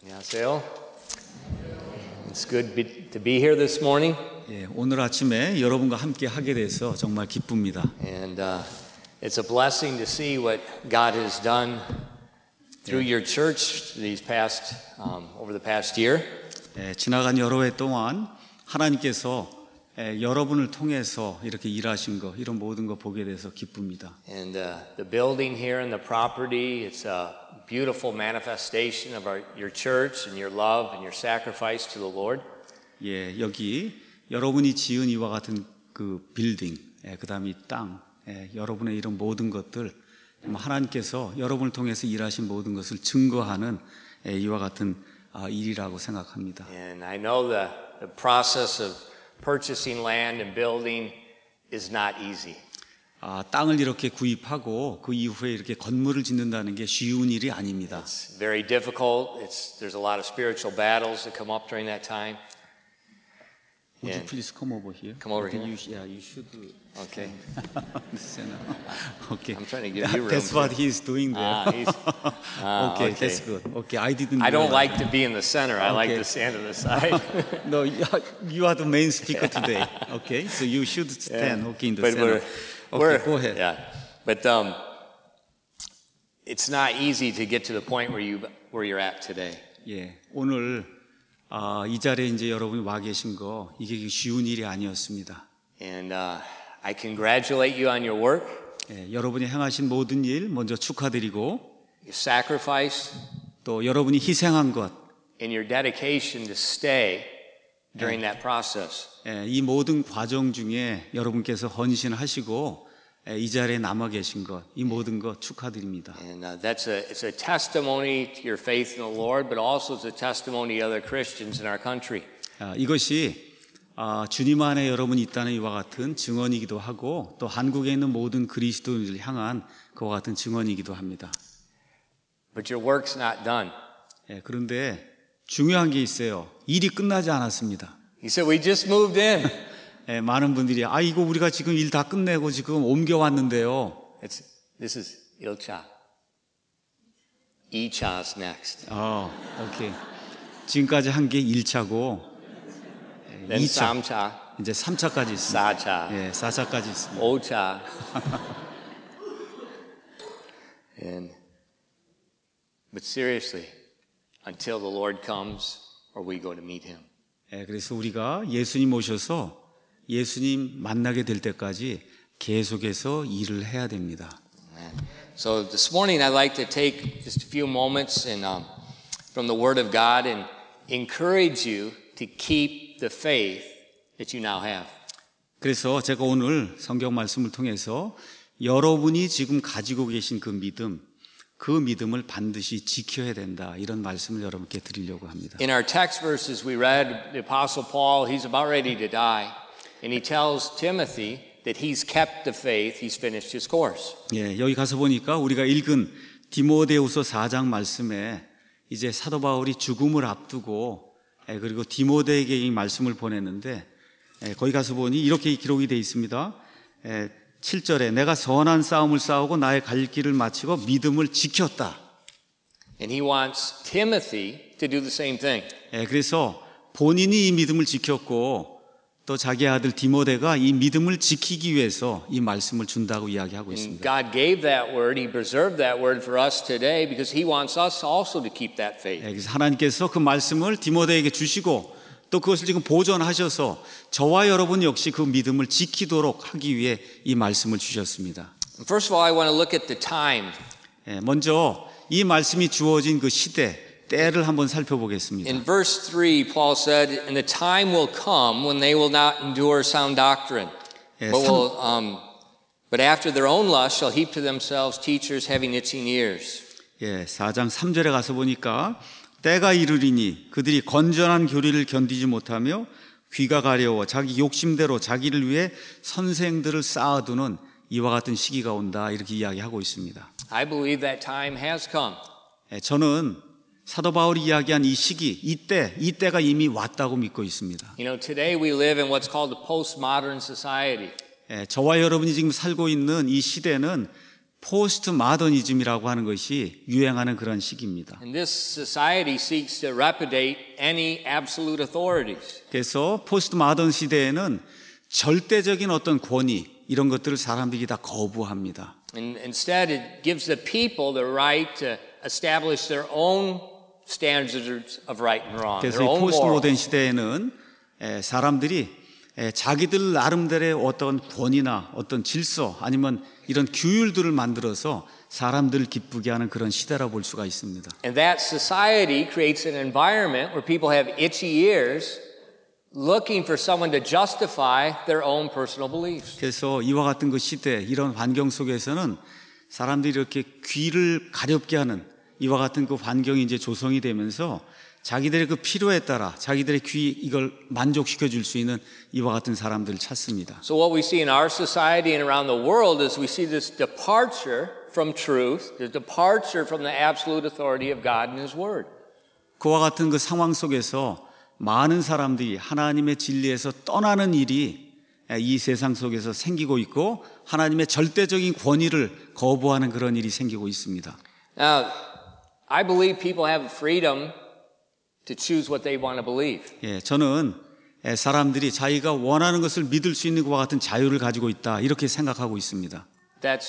안녕하세요. It's good to be here this morning. 예, 오늘 아침에 여러분과 함께 하게 돼서 정말 기쁩니다. And it's a blessing to see what God has done through your church these past over the past year. 예, 지나간 여러 해 동안 하나님께서 여러분을 통해서 이렇게 일하신 거, 이런 모든 거 보게 돼서 기쁩니다. And the building here and the property, it's a beautiful manifestation of your church and your love and your sacrifice to the Lord. 예, 여기 여러분이 지은 이와 같은 그 빌딩, 그다음에 이 땅, 여러분의 이런 모든 것들, 하나님께서 여러분을 통해서 일하신 모든 것을 증거하는 이와 같은 일이라고 생각합니다. And I know the process of purchasing land and building is not easy. 땅을 이렇게 구입하고 그 이후에 이렇게 건물을 짓는다는 게 쉬운 일이 아닙니다. It's very difficult. There's a lot of spiritual battles that come up during that time. Would you please come over here? Come over here. You should. Okay. Okay. I'm trying to give you room. That's what he's doing there. Okay, okay. that's good. Okay, I didn't. I don't realize. like to be in the center. I like to stand to the side. No, you are the main speaker today. Okay, so you should stand. Okay, in the But center. Okay, go ahead. Yeah, but it's not easy to get to the point where you're at today. 예, 오늘 이 자리에 이제 여러분이 와 계신 거 이게 쉬운 일이 아니었습니다. And I congratulate you on your work. 예, 여러분이 행하신 모든 일 먼저 축하드리고 Your sacrifice 또 여러분이 희생한 것, and your dedication to stay during that process. 이 모든 과정 중에 여러분께서 헌신하시고 이 자리에 남아 계신 것, 이 모든 것 축하드립니다. And it's a testimony to your faith in the Lord, but also it's a testimony to other Christians in our country. 이것이 주님 안에 여러분이 있다는 이와 같은 증언이기도 하고 또 한국에 있는 모든 그리스도인을 향한 그와 같은 증언이기도 합니다. But your work's not done. 그런데 중요한 게 있어요. 일이 끝나지 않았습니다. He said, we just moved in. 많은 분들이 이거 우리가 지금 일 다 끝내고 지금 옮겨왔는데요. This is 1차. 2차's next. 오케이. 지금까지 한 게 1차고 Then 2차. 3차. 이제 3차까지 있습니다. 4차. 예, 4차까지 있습니다. 5차. But seriously, until the Lord comes or we go to meet him. 그래서 우리가 예수님 오셔서 예수님 만나게 될 때까지 계속해서 일을 해야 됩니다. So this morning I'd like to take just a few moments and from the Word of God and encourage you to keep the faith that you now have. 그래서 제가 오늘 성경 말씀을 통해서 여러분이 지금 가지고 계신 그 믿음을 반드시 지켜야 된다. 이런 말씀을 여러분께 드리려고 합니다. In our text verses we read, the Apostle Paul, he's about ready to die. And he tells Timothy that he's kept the faith, he's finished his course. 예, 여기 가서 보니까 우리가 읽은 디모데후서 4장 말씀에 이제 사도 바울이 죽음을 앞두고 그리고 디모데에게 이 말씀을 보냈는데 거기 가서 보니 이렇게 기록이 되어 있습니다. 7절에 내가 선한 싸움을 싸우고 나의 갈 길을 마치고 믿음을 지켰다. And he wants Timothy to do the same thing. 그래서 본인이 이 믿음을 지켰고 또 자기 아들 디모데가 이 믿음을 지키기 위해서 이 말씀을 준다고 이야기하고 있습니다. God gave that word, he preserved that word for us today because he wants us also to keep that faith. 그래서 하나님께서 그 말씀을 디모데에게 주시고 또 그것을 지금 보존하셔서 저와 여러분 역시 그 믿음을 지키도록 하기 위해 이 말씀을 주셨습니다. First of all, I want to look at the time. 먼저 이 말씀이 주어진 그 시대, 때를 한번 살펴보겠습니다. In verse 3, Paul said, "And the time will come when they will not endure sound doctrine, but after their own lust shall heap to themselves teachers having itching ears." 4장 3절에 가서 보니까 때가 이르리니 그들이 건전한 교리를 견디지 못하며 귀가 가려워 자기 욕심대로 자기를 위해 선생들을 쌓아두는 이와 같은 시기가 온다 이렇게 이야기하고 있습니다. I believe that time has come. 저는 사도 바울이 이야기한 이 시기, 이때가 이미 왔다고 믿고 있습니다. You know, today we live in what's called the postmodern society. 저와 여러분이 지금 살고 있는 이 시대는 포스트 마더니즘이라고 하는 것이 유행하는 그런 시기입니다. And this society seeks to repudiate any absolute authorities. 그래서 포스트 마던 시대에는 절대적인 어떤 권위 이런 것들을 사람들이 다 거부합니다. And instead, it gives the people the right to establish their own standards of right and wrong, 그래서 their 이 own 포스트 morals. 모던 시대에는 사람들이 자기들 나름대로의 어떤 권위나 어떤 질서 아니면 이런 규율들을 만들어서 사람들을 기쁘게 하는 그런 시대라 볼 수가 있습니다. And that society creates an environment where people have itchy ears looking for someone to justify their own personal beliefs. 그래서 이와 같은 그 시대 이런 환경 속에서는 사람들이 이렇게 귀를 가렵게 하는 이와 같은 그 환경이 이제 조성이 되면서 자기들의 그 필요에 따라 자기들의 귀 이걸 만족시켜 줄 수 있는 이와 같은 사람들을 찾습니다. So what we see in our society and around the world is we see this departure from truth, the departure from the absolute authority of God and His Word. 그와 같은 그 상황 속에서 많은 사람들이 하나님의 진리에서 떠나는 일이 이 세상 속에서 생기고 있고 하나님의 절대적인 권위를 거부하는 그런 일이 생기고 있습니다. Now, I believe people have freedom to choose what they want to believe. 저는 사람들이 자기가 원하는 것을 믿을 수 있는 것과 같은 자유를 가지고 있다 이렇게 생각하고 있습니다. That's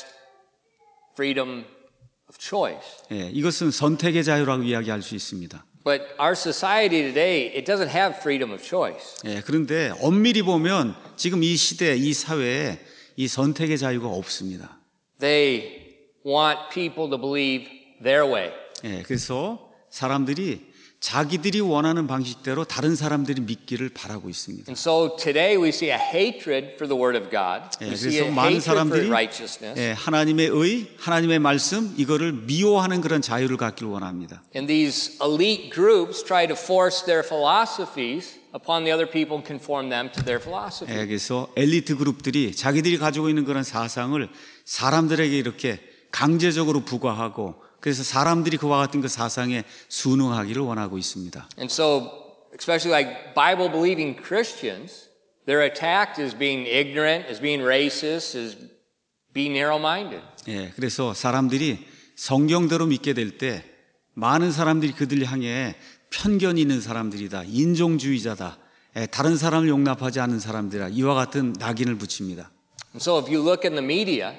freedom of choice. 이것은 선택의 자유라고 이야기할 수 있습니다. But our society today, it doesn't have freedom of choice. 그런데 엄밀히 보면 지금 이 시대, 이 사회에 이 선택의 자유가 없습니다. They want people to believe their way. 그래서 사람들이 자기들이 원하는 방식대로 다른 사람들이 믿기를 바라고 있습니다. And so today we see a hatred for the Word of God. We see a 그래서 많은 hatred for 사람들이 righteousness. 하나님의 의, 하나님의 말씀 이거를 미워하는 그런 자유를 갖기를 원합니다. And these elite groups try to force their philosophies upon the other people and conform them to their philosophy. 그래서 엘리트 그룹들이 자기들이 가지고 있는 그런 사상을 사람들에게 이렇게 강제적으로 부과하고 그래서 사람들이 그와 같은 그 사상에 순응하기를 원하고 있습니다. And so, especially like Bible-believing Christians, they're attacked as being ignorant, as being racist, as being narrow-minded. 그래서 사람들이 성경대로 믿게 될 때 많은 사람들이 그들 향해 편견이 있는 사람들이다, 인종주의자다, 다른 사람을 용납하지 않는 사람들이다 이와 같은 낙인을 붙입니다. And so, if you look in the media,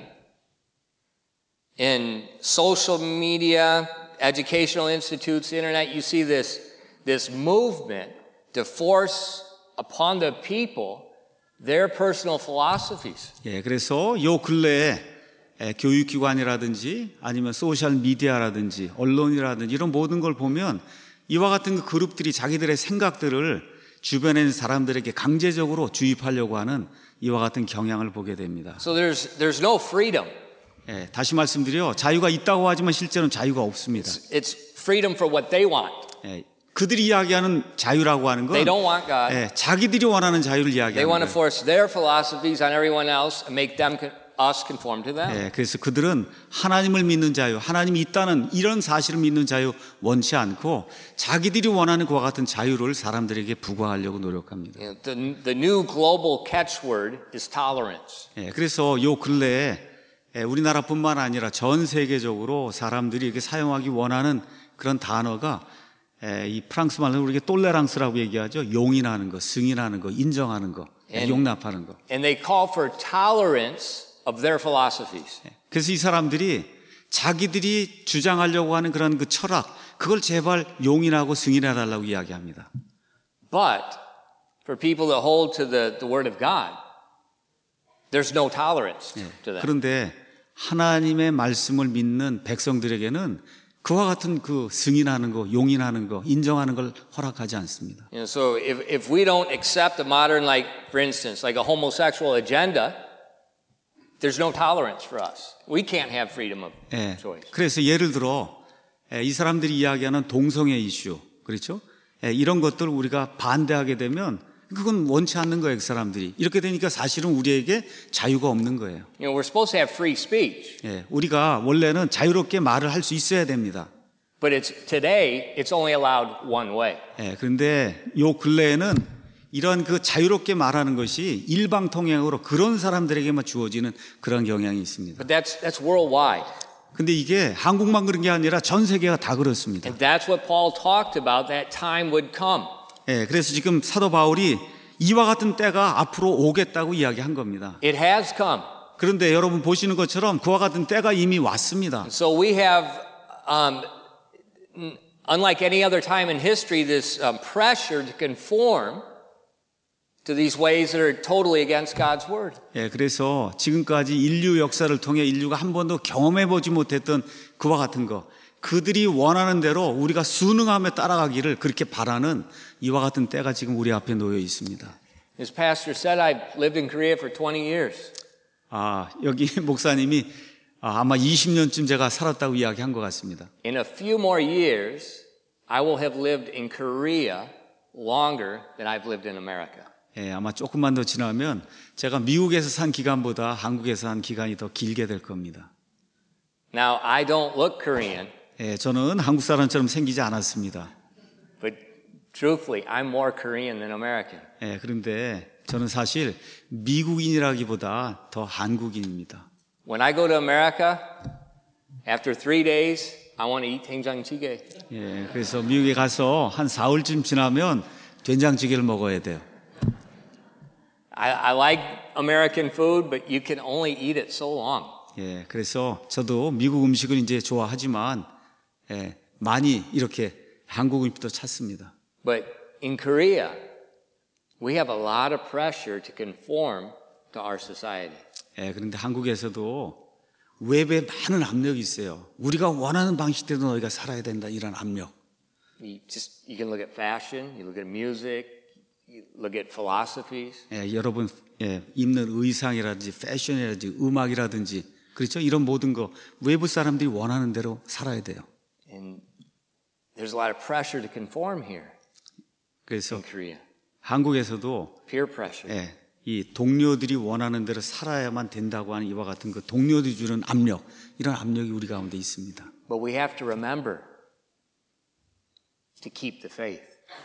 in social media, educational institutes, the internet, you see this movement to force upon the people their personal philosophies. 그래서 요 근래에 교육기관이라든지 아니면 소셜 미디어라든지 언론이라든지 이런 모든 걸 보면 이와 같은 그 그룹들이 자기들의 생각들을 주변에 있는 사람들에게 강제적으로 주입하려고 하는 이와 같은 경향을 보게 됩니다. So there's no freedom. 다시 말씀드려 자유가 있다고 하지만 실제로는 자유가 없습니다. It's freedom for what they want. 그들이 이야기하는 자유라고 하는 건 They don't want God. 자기들이 원하는 자유를 They 이야기하는 want to 거예요. force their philosophies on everyone else and make us conform to them. 그래서 그들은 하나님을 믿는 자유, 하나님이 있다는 이런 사실을 믿는 자유 원치 않고 자기들이 원하는 그와 같은 자유를 사람들에게 부과하려고 노력합니다. The new global catchword is tolerance. 그래서 요 근래에 우리나라뿐만 아니라 전 세계적으로 사람들이 이렇게 사용하기 원하는 그런 단어가 이 프랑스 말로 우리가 똘레랑스라고 얘기하죠. 용인하는 거, 승인하는 거, 인정하는 거, 용납하는 거. And they call for tolerance of their philosophies. 그래서 이 사람들이 자기들이 주장하려고 하는 그런 그 철학, 그걸 제발 용인하고 승인해달라고 이야기합니다. But for people that hold to the Word of God, there's no tolerance to that. 그런데 하나님의 말씀을 믿는 백성들에게는 그와 같은 그 승인하는 거, 용인하는 거, 인정하는 걸 허락하지 않습니다. So if we don't accept a modern, like for instance, like a homosexual agenda, there's no tolerance for us. We can't have freedom of choice. 그래서 예를 들어 이 사람들이 이야기하는 동성애 이슈, 그렇죠? 이런 것들 우리가 반대하게 되면 그건 원치 않는 거예요, 그 사람들이. 이렇게 되니까 사실은 우리에게 자유가 없는 거예요. You know, we're supposed to have free speech. 우리가 원래는 자유롭게 말을 할 수 있어야 됩니다. But today it's only allowed one way. 그런데 요 근래에는 이런 그 자유롭게 말하는 것이 일방통행으로 그런 사람들에게만 주어지는 그런 경향이 있습니다. But that's worldwide. 근데 이게 한국만 그런 게 아니라 전 세계가 다 그렇습니다. And that's what Paul talked about, that time would come. 예, 그래서 지금 사도 바울이 이와 같은 때가 앞으로 오겠다고 이야기한 겁니다. It has come. 그런데 여러분 보시는 것처럼 그와 같은 때가 이미 왔습니다. So we have, unlike any other time in history, this pressure to conform to these ways that are totally against God's word. 예, 그래서 지금까지 인류 역사를 통해 인류가 한 번도 경험해보지 못했던 그와 같은 거, 그들이 원하는 대로 우리가 순응하며 따라가기를 그렇게 바라는 이와 같은 때가 지금 우리 앞에 놓여 있습니다. As pastor said, I've lived in Korea for 20 years. 여기 목사님이 아마 20년쯤 제가 살았다고 이야기한 것 같습니다. In a few more years, I will have lived in Korea longer than I've lived in America. 예, 아마 조금만 더 지나면 제가 미국에서 산 기간보다 한국에서 한 기간이 더 길게 될 겁니다. Now, I don't look Korean, 예, 저는 한국 사람처럼 생기지 않았습니다. but truthfully, I'm more Korean than American. 예, 그런데 저는 사실 미국인이라기보다 더 한국인입니다. When I go to America, after 3 days, I want to eat 된장찌개. 예, 그래서 미국에 가서 한 4월쯤 지나면 된장찌개를 먹어야 돼요. I like American food, but you can only eat it so long. 예, 그래서 저도 미국 음식을 이제 좋아하지만 많이 이렇게 한국 음식도 찾습니다. But in Korea, we have a lot of pressure to conform to our society. 예, 그런데 한국에서도 외부에 많은 압력이 있어요. 우리가 원하는 방식대로 너희가 살아야 된다, 이런 압력. You can look at fashion, you look at music, you look at philosophies. 예, 여러분 입는 의상이라든지 패션이라든지 음악이라든지 그렇죠? 이런 모든 거 외부 사람들이 원하는 대로 살아야 돼요. And there's a lot of pressure to conform here 그래서 in Korea. 한국에서도 Peer pressure. 이 동료들이 원하는 대로 살아야만 된다고 하는 이와 같은 그 동료들이 주는 압력, 이런 압력이 우리 가운데 있습니다. But we have to remember to keep the faith.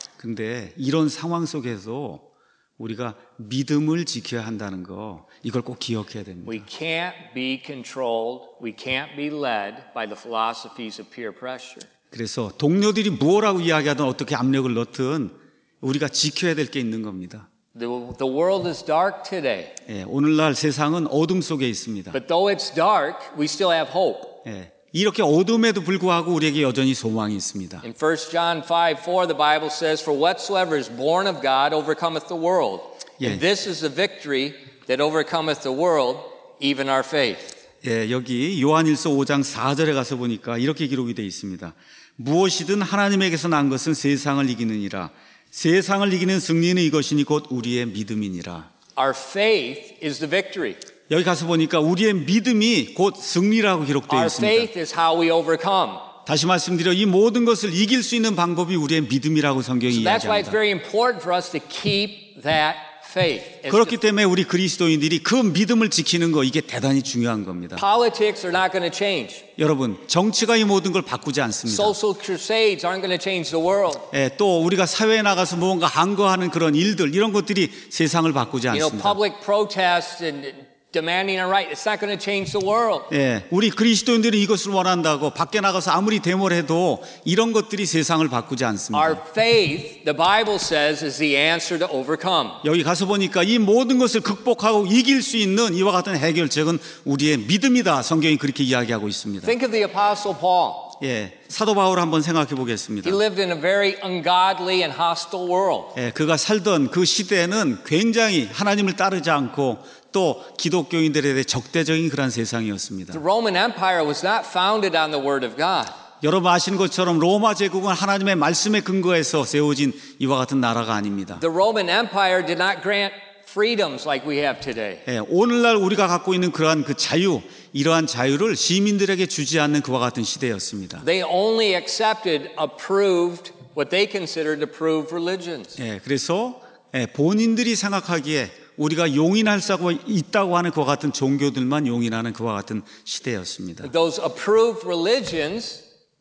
근데 이런 상황 속에서 우리가 믿음을 지켜야 한다는 거, 이걸 꼭 기억해야 됩니다. We can't be controlled, we can't be led by the philosophies of peer pressure. 그래서 동료들이 무엇라고 이야기하든 어떻게 압력을 넣든 우리가 지켜야 될 게 있는 겁니다. The world is dark today. 예, 오늘날 세상은 어둠 속에 있습니다. But though it's dark, we still have hope. 예, 이렇게 어둠에도 불구하고 우리에게 여전히 소망이 있습니다. In 1 John 5:4, the Bible says, "For whatsoever is born of God overcometh the world. And this is the victory that overcometh the world, even our faith." 예, 여기 요한일서 5장 4절에 가서 보니까 이렇게 기록이 되어 있습니다. 무엇이든 하나님에게서 난 것은 세상을 이기느니라. 세상을 이기는 승리는 이것이니 곧 우리의 믿음이니라. Our faith is the victory. 여기 가서 보니까 우리의 믿음이 곧 승리라고 기록되어 Our 있습니다. faith is how we overcome. 다시 말씀드려 이 모든 것을 이길 수 있는 방법이 우리의 믿음이라고 성경이 So that's why it's 이야기합니다. very important for us to keep that faith. 그렇기 때문에 우리 그리스도인들이 그 믿음을 지키는 거, 이게 대단히 중요한 겁니다. Politics are not going to change. 여러분, 정치가 이 모든 걸 바꾸지 않습니다. Social crusades aren't going to change the world. 예, 또 우리가 사회에 나가서 무언가 항거하는 그런 일들, 이런 것들이 세상을 바꾸지 You know, 않습니다. public protests and demanding a right, it's not going to change the world. 예, 우리 그리스도인들이 이것을 원한다고 밖에 나가서 아무리 데모를 해도 이런 것들이 세상을 바꾸지 않습니다. Our faith, the Bible says, is the answer to overcome. 여기 가서 보니까 이 모든 것을 극복하고 이길 수 있는 이와 같은 해결책은 우리의 믿음이다. 성경이 그렇게 이야기하고 있습니다. Think of the Apostle Paul. 예, 사도 바울 한번 생각해 보겠습니다. He lived in a very ungodly and hostile world. 예, 그가 살던 그 시대는 굉장히 하나님을 따르지 않고 또 기독교인들에 대해 적대적인 그런 세상이었습니다. The Roman Empire was not founded on the Word of God. 여러분 아시는 것처럼 로마 제국은 하나님의 말씀에 근거해서 세워진 이와 같은 나라가 아닙니다. The Roman Empire did not grant freedoms like we have today. 예, 오늘날 우리가 갖고 있는 그러한 그 자유, 이러한 자유를 시민들에게 주지 않는 그와 같은 시대였습니다. They only accepted approved, what they considered approved religions. 예, 그래서 본인들이 생각하기에 우리가 용인할 수 있다고 하는 그와 같은 종교들만 용인하는 그와 같은 시대였습니다. Those approved religions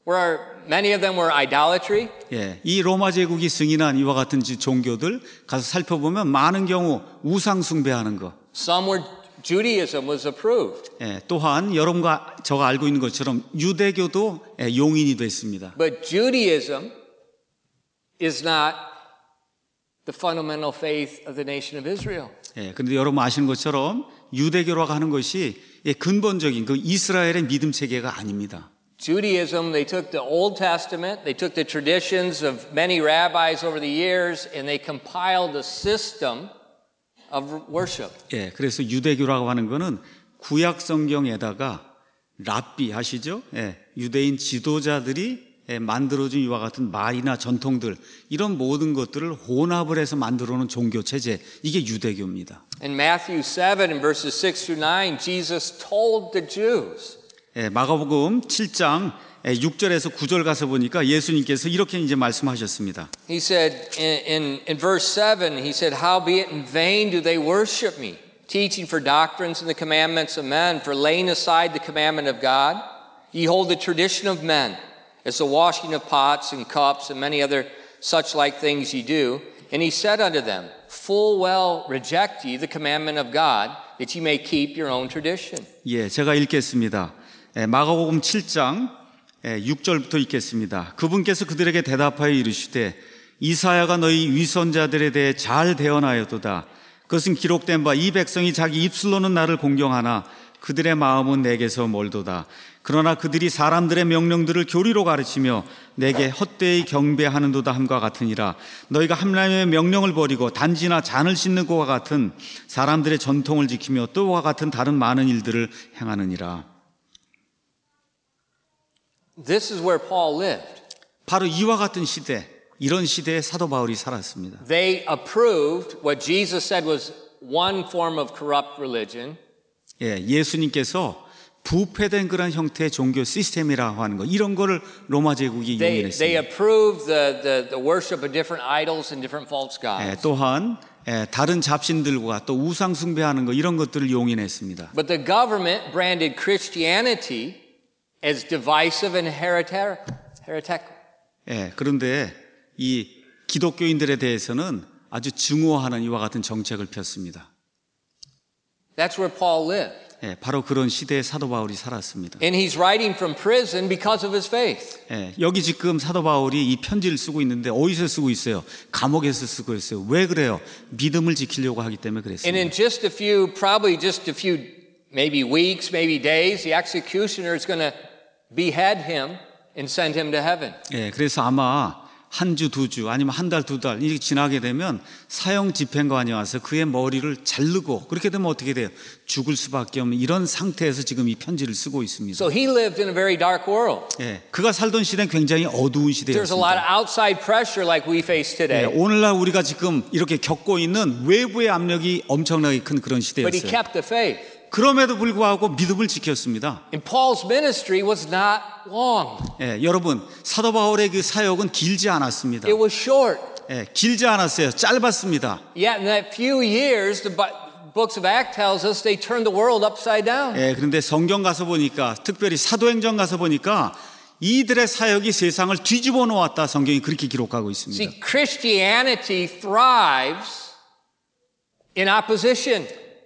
where many of them were idolatry. 예, 이 로마 제국이 승인한 이와 같은 종교들 가서 살펴보면 많은 경우 우상 숭배하는 거. Some were Judaism was approved. 예, 또한 여러분과 저가 알고 있는 것처럼 유대교도 용인이 됐습니다. But Judaism is not the fundamental faith of the nation of Israel. 예, 그런데 여러분 아시는 것처럼 유대교라고 하는 것이 근본적인 그 이스라엘의 믿음 체계가 아닙니다. Judaism, they took the Old Testament, they took the traditions of many rabbis over the years, and they compiled a system of worship. 예, 그래서 유대교라고 하는 거는 구약 성경에다가 랍비 아시죠? 예, 유대인 지도자들이 만들어준 이와 같은 말이나 전통들 이런 모든 것들을 혼합을 해서 만들어 놓은 종교 체제 이게 유대교입니다. In Matthew 7 and verses 6 through 9, Jesus told the Jews. 예, 마가복음 7장 6절에서 9절 가서 보니까 예수님께서 이렇게 이제 말씀하셨습니다. He said in verse 7, he said, "Howbeit in vain do they worship me, teaching for doctrines and the commandments of men, for laying aside the commandment of God, ye hold the tradition of men, as the washing of pots and cups and many other such like things ye do. And he said unto them, Full well reject ye the commandment of God, that ye may keep your own tradition." 예, 제가 읽겠습니다. 마가복음 7장 6절부터 읽겠습니다. 그분께서 그들에게 대답하여 이르시되 이사야가 너희 위선자들에 대해 잘 대언하였도다. 그것은 기록된 바 이 백성이 자기 입술로는 나를 공경하나 그들의 마음은 내게서 멀도다. 그러나 그들이 사람들의 명령들을 교리로 가르치며 내게 헛되이 경배하는도다 함과 같으니라. 너희가 하나님의 명령을 버리고 단지나 잔을 씻는 것과 같은 사람들의 전통을 지키며 또와 같은 다른 많은 일들을 행하느니라. This is where Paul lived. 바로 이와 같은 시대, 이런 시대에 사도 바울이 살았습니다. They approved what Jesus said was one form of corrupt religion. 예, 예수님께서 부패된 그런 형태의 종교 시스템이라고 하는 거 이런 거를 로마 제국이 They 용인했습니다. approved the worship of different idols and different false gods. 또한 다른 잡신들과 또 우상 숭배하는 거 이런 것들을 용인했습니다. But the government branded Christianity as divisive and heretical. 예, 그런데 이 기독교인들에 대해서는 아주 증오하는 이와 같은 정책을 폈습니다. That's where Paul lived. 예, 바로 그런 시대에 사도 바울이 살았습니다. And he's writing from prison because of his faith. 예, 여기 지금 사도 바울이 이 편지를 쓰고 있는데 어디서 쓰고 있어요? 감옥에서 쓰고 있어요. 왜 그래요? 믿음을 지키려고 하기 때문에 And 그랬습니다. in just a few, probably just a few, maybe weeks, maybe days, the executioner is going to behead him and send him to heaven. 예, 그래서 아마 한 주, 두 주, 아니면 한 달, 두 달 이렇게 지나게 되면 사형 집행관이 와서 그의 머리를 자르고 그렇게 되면 어떻게 돼요? 죽을 수밖에 없는 이런 상태에서 지금 이 편지를 쓰고 있습니다. So he lived in a very dark world. 예, 그가 살던 시대는 굉장히 어두운 There's a lot of 시대였습니다. outside pressure like we face 예, today. 오늘날 우리가 지금 이렇게 겪고 있는 외부의 압력이 엄청나게 큰 그런 But he 시대였어요. kept the faith. 그럼에도 불구하고 믿음을 지켰습니다. And Paul's ministry was not long. 예, 여러분 사도 바울의 그 사역은 길지 않았습니다. It was short. 예, 길지 않았어요. 짧았습니다. Yet in that few years, the books of Acts tells us they turned the world upside down. 예, 그런데 성경 가서 보니까 특별히 사도행전 가서 보니까 이들의 사역이 세상을 뒤집어 놓았다. 성경이 그렇게 기록하고 있습니다. See, Christianity thrives in opposition.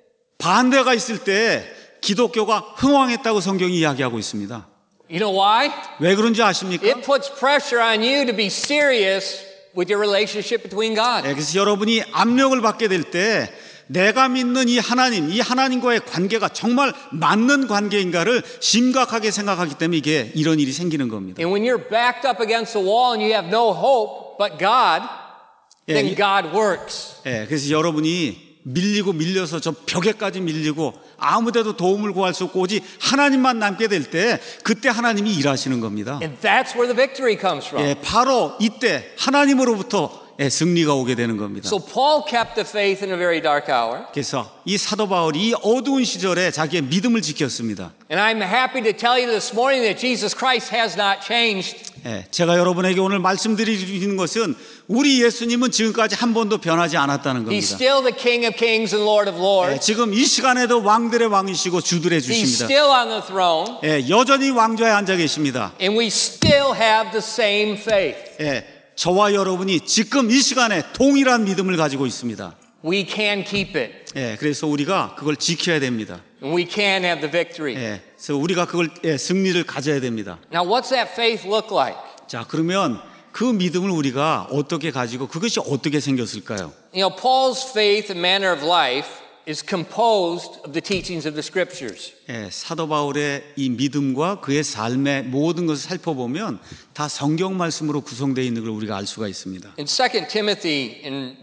반대가 있을 때 기독교가 흥왕했다고 성경이 이야기하고 있습니다. You know why? 왜 그런지 아십니까? It puts pressure on you to be serious with your relationship between God. 예, 그래서 여러분이 압력을 받게 될 때 내가 믿는 이 하나님과의 관계가 정말 맞는 관계인가를 심각하게 생각하기 때문에 이게 이런 일이 생기는 겁니다. And when you're backed up against the wall and you have no hope but God, then God works. 예, 그래서 여러분이 밀려서 저 벽에까지 밀리고 아무데도 도움을 구할 수 없고 오직 하나님만 남게 될 때 그때 하나님이 일하시는 겁니다. And that's where the victory comes from. 예, 바로 이때 하나님으로부터 승리가 오게 되는 겁니다. So Paul kept the faith in a very dark hour. 그래서 이 사도 바울이 이 어두운 시절에 자기의 믿음을 지켰습니다. And I'm happy to tell you this morning that Jesus Christ has not changed. 제가 여러분에게 오늘 말씀드리는 것은 우리 예수님은 지금까지 한 번도 변하지 않았다는 He's 겁니다. still the King of Kings and Lord of Lords. 지금 이 시간에도 왕들의 왕이시고 주들의 He's 주십니다. still on the throne. 여전히 왕좌에 앉아 계십니다. And we still have the same faith. 저와 여러분이 지금 이 시간에 동일한 믿음을 가지고 있습니다. We can keep it. 그래서 우리가 그걸 지켜야 됩니다. And we can have the victory. 그래서 우리가 그걸 승리를 가져야 됩니다. Now, what's that faith look like? 자, 그러면 그 믿음을 우리가 어떻게 가지고 그것이 어떻게 생겼을까요? You know, Paul's faith and manner of life is composed of the teachings of the Scriptures. 사도 바울의 이 믿음과 그의 삶의 모든 것을 살펴보면 다 성경 말씀으로 구성되어 있는 걸 우리가 알 수가 있습니다. In 2 Timothy, in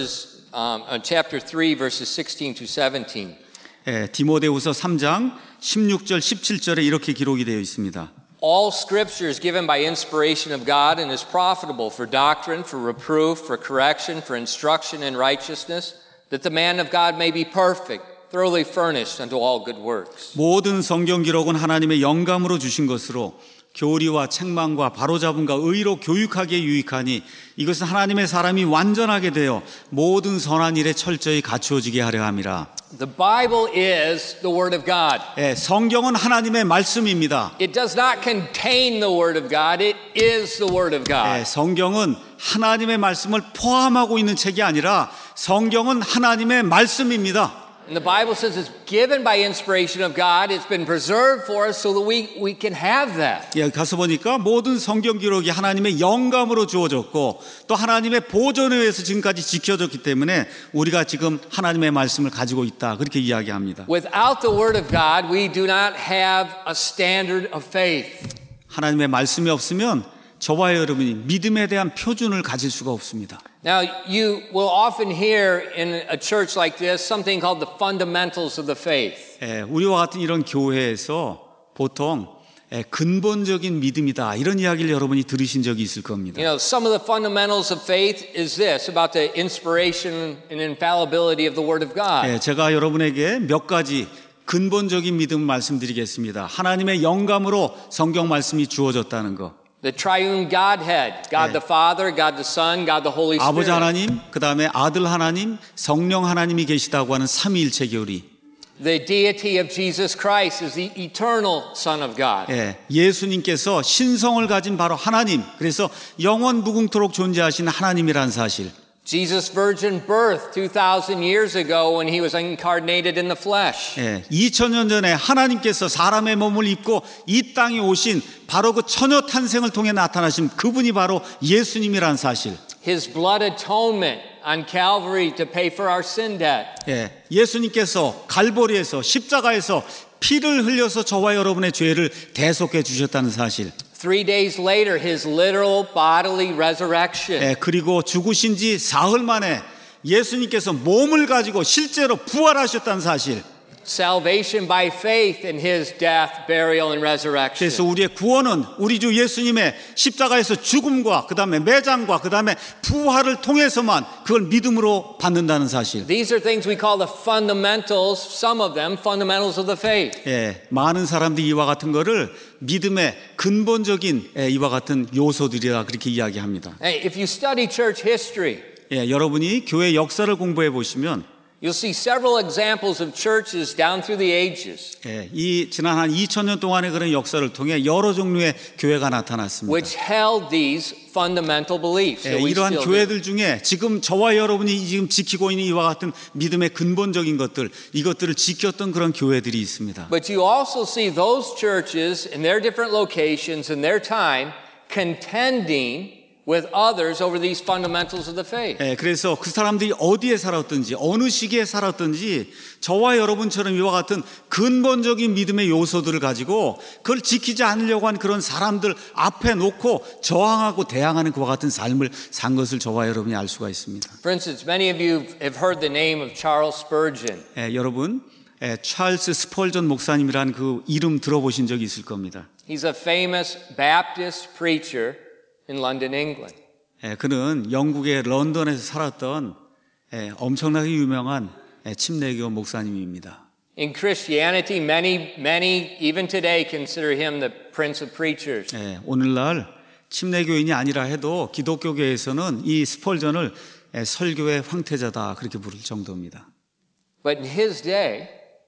chapter 3, verses 16 to 17. 디모데후서 3장 16절 17절에 이렇게 기록이 되어 있습니다. All Scripture is given by inspiration of God and is profitable for doctrine, for reproof, for correction, for instruction in righteousness, that the man of God may be perfect, thoroughly furnished unto all good works. 모든 성경 기록은 하나님의 영감으로 주신 것으로 교리와 책망과 바로잡음과 의로 교육하기에 유익하니 이것은 하나님의 사람이 완전하게 되어 모든 선한 일에 철저히 갖추어지게 하려 함이라. The Bible is the Word of God. 성경은 하나님의 말씀입니다. It does not contain the Word of God. It is the Word of God. 성경은 하나님의 말씀을 포함하고 있는 책이 아니라 성경은 하나님의 말씀입니다. And the Bible says it's given by inspiration of God. It's been preserved for us so that we can have that. 가서 보니까 모든 성경 기록이 하나님의 영감으로 주어졌고 또 하나님의 보존에 의해서 지금까지 지켜졌기 때문에 우리가 지금 하나님의 말씀을 가지고 있다. 그렇게 이야기합니다. Without the Word of God, we do not have a standard of faith. 하나님의 말씀이 없으면 저와 여러분이 믿음에 대한 표준을 가질 수가 없습니다. Now, you will often hear in a church like this something called the fundamentals of the faith. 우리와 같은 이런 교회에서 보통 근본적인 믿음이다 이런 이야기를 여러분이 들으신 적이 있을 겁니다. You know, some of the fundamentals of faith is this about the inspiration and infallibility of the Word of God. 제가 여러분에게 몇 가지 근본적인 믿음을 말씀드리겠습니다. 하나님의 영감으로 성경 말씀이 주어졌다는 거. The triune Godhead, God the Father, God the Son, God the Holy Spirit. 아버지 하나님, 그 다음에 아들 하나님, 성령 하나님이 계시다고 하는 삼위일체 교리. The deity of Jesus Christ is the eternal Son of God. 예수님께서 신성을 가진 바로 하나님, 그래서 영원 무궁토록 존재하신 하나님이라는 사실. Jesus' virgin birth 2,000 years ago when he was incarnated in the flesh. 2000년 전에 하나님께서 사람의 몸을 입고 이 땅에 오신 바로 그 처녀 탄생을 통해 나타나신 그분이 바로 예수님이라는 사실. His blood atonement on Calvary to pay for our sin debt. 예수님께서 갈보리에서 십자가에서 피를 흘려서 저와 여러분의 죄를 대속해 주셨다는 사실. 3 days later, his literal bodily resurrection. 그리고 죽으신 지 사흘 만에 예수님께서 몸을 가지고 실제로 부활하셨다는 사실. Salvation by faith in his death, burial, and resurrection. 그래서 우리의 구원은 우리 주 예수님의 십자가에서 죽음과 그 다음에 매장과 그 다음에 부활을 통해서만 그걸 믿음으로 받는다는 사실. These are things we call the fundamentals, some of them fundamentals of the faith. 많은 사람들이 이와 같은 거를 믿음의 근본적인 이와 같은 요소들이라 그렇게 이야기합니다. Hey, if you study church history, 여러분이 교회 역사를 공부해 보시면 you'll see several examples of churches down through the ages. 이 지난 한 2000년 동안의 그런 역사를 통해 여러 종류의 교회가 나타났습니다. Which held these fundamental beliefs. that we 이러한 still 교회들 중에 지금 저와 여러분이 지금 지키고 있는 이와 같은 믿음의 근본적인 것들, 이것들을 지켰던 그런 교회들이 있습니다. But you also see those churches in their different locations in their time contending with others over these fundamentals of the faith. 그래서 그 사람들이 어디에 살았든지 어느 시기에 살았든지 저와 여러분처럼 이와 같은 근본적인 믿음의 요소들을 가지고 그걸 지키지 않으려고 한 그런 사람들 앞에 놓고 저항하고 대항하는 그와 같은 삶을 산 것을 저와 여러분이 알 수가 있습니다. For instance, many of you have heard the name of Charles Spurgeon. 여러분 찰스 스펄전 목사님이라는 그 이름 들어보신 적이 있을 겁니다. He's a famous Baptist preacher in London, England. 그는 영국의 런던에서 살았던 엄청나게 유명한 침례교 목사님입니다. In Christianity, many, even today, consider him the prince of preachers. 오늘날 침례교인이 아니라 해도 기독교계에서는 이 스펄전을 설교의 황태자다 그렇게 부를 정도입니다. But in his day,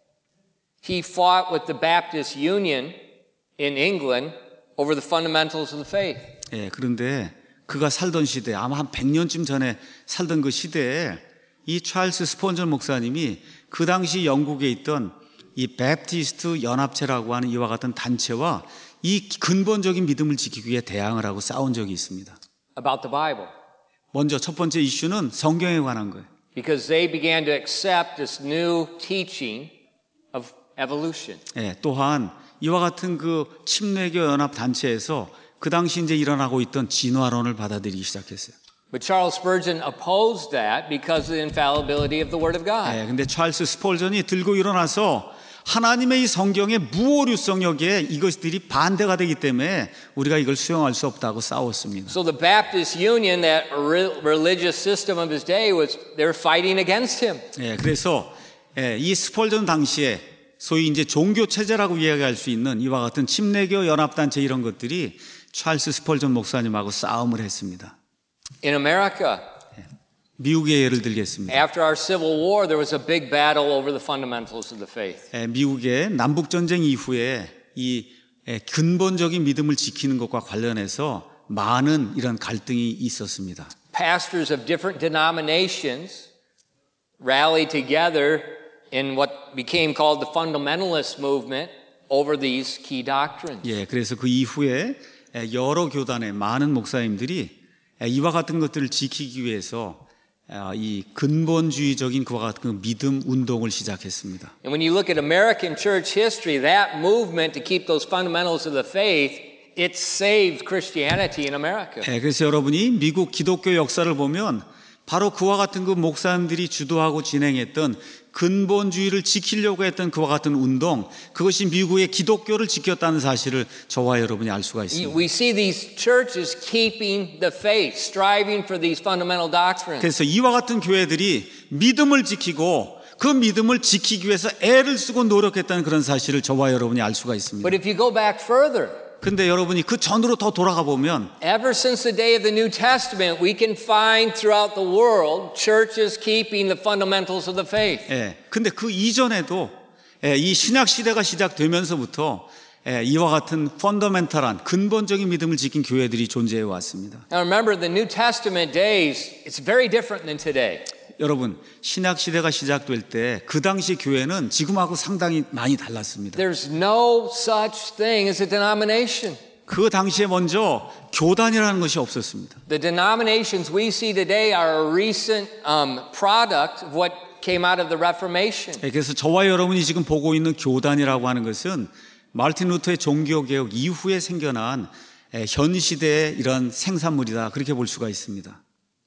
he fought with the Baptist Union in England over the fundamentals of the faith. 그런데 그가 살던 시대, 아마 한 100년쯤 전에 살던 그 시대에 이 찰스 스펀전 목사님이 그 당시 영국에 있던 이 베프티스트 연합체라고 하는 이와 같은 단체와 이 근본적인 믿음을 지키기 위해 대항을 하고 싸운 적이 있습니다. About the Bible. 먼저 첫 번째 이슈는 성경에 관한 거예요. Because they began to accept this new teaching of evolution. 또한 이와 같은 그 침례교 연합 단체에서 그 당시 이제 일어나고 있던 진화론을 받아들이기 시작했어요. But Charles Spurgeon opposed that because of the infallibility of the Word of God. 근데 찰스 스펄전이 들고 일어나서 하나님의 이 성경의 무오류성 여기에 이것들이 반대가 되기 때문에 우리가 이걸 수용할 수 없다고 싸웠습니다. So the Baptist Union, that religious system of his day, they were fighting against him. 그래서 이 스펄전 당시에 소위 이제 종교 체제라고 이야기할 수 있는 이와 같은 침례교 연합단체 이런 것들이 찰스 스펄전 목사님하고 싸움을 했습니다. In America, 미국의 예를 들겠습니다. after our Civil War, there was a big battle over the fundamentals of the faith. 미국의 남북 전쟁 이후에 이 근본적인 믿음을 지키는 것과 관련해서 많은 이런 갈등이 있었습니다. Pastors of different denominations rallied together in what became called the fundamentalist movement over these key doctrines. 그래서 그 이후에 여러 교단의 많은 목사님들이 이와 같은 것들을 지키기 위해서 이 근본주의적인 그와 같은 믿음 운동을 시작했습니다. And when you look at American church history, that movement to keep those fundamentals of the faith, it saved Christianity in America. 그래서 여러분이 미국 기독교 역사를 보면 바로 그와 같은 그 목사님들이 주도하고 진행했던 근본주의를 지키려고 했던 그와 같은 운동, 그것이 미국의 기독교를 지켰다는 사실을 저와 여러분이 알 수가 있습니다. We see these churches keeping the faith, striving for these fundamental doctrines. 그래서 이와 같은 교회들이 믿음을 지키고 그 믿음을 지키기 위해서 애를 쓰고 노력했다는 그런 사실을 저와 여러분이 알 수가 있습니다. But if you go back further, 근데 여러분이 그 전으로 더 돌아가 보면 ever since the day of the New Testament, we can find throughout the world churches keeping the fundamentals of the faith. 근데 그 이전에도 이 신약 시대가 시작되면서부터 이와 같은 펀더멘탈한 근본적인 믿음을 지킨 교회들이 존재해 왔습니다. Now remember, the New Testament days, it's very different than today. 여러분, 신약 시대가 시작될 때 그 당시 교회는 지금하고 상당히 많이 달랐습니다. There's no such thing as a denomination. 그 당시에 먼저 교단이라는 것이 없었습니다. The denominations we see today are a recent product of what came out of the Reformation. 그래서 저와 여러분이 지금 보고 있는 교단이라고 하는 것은 마르틴 루터의 종교개혁 이후에 생겨난 현 시대의 이런 생산물이다 그렇게 볼 수가 있습니다.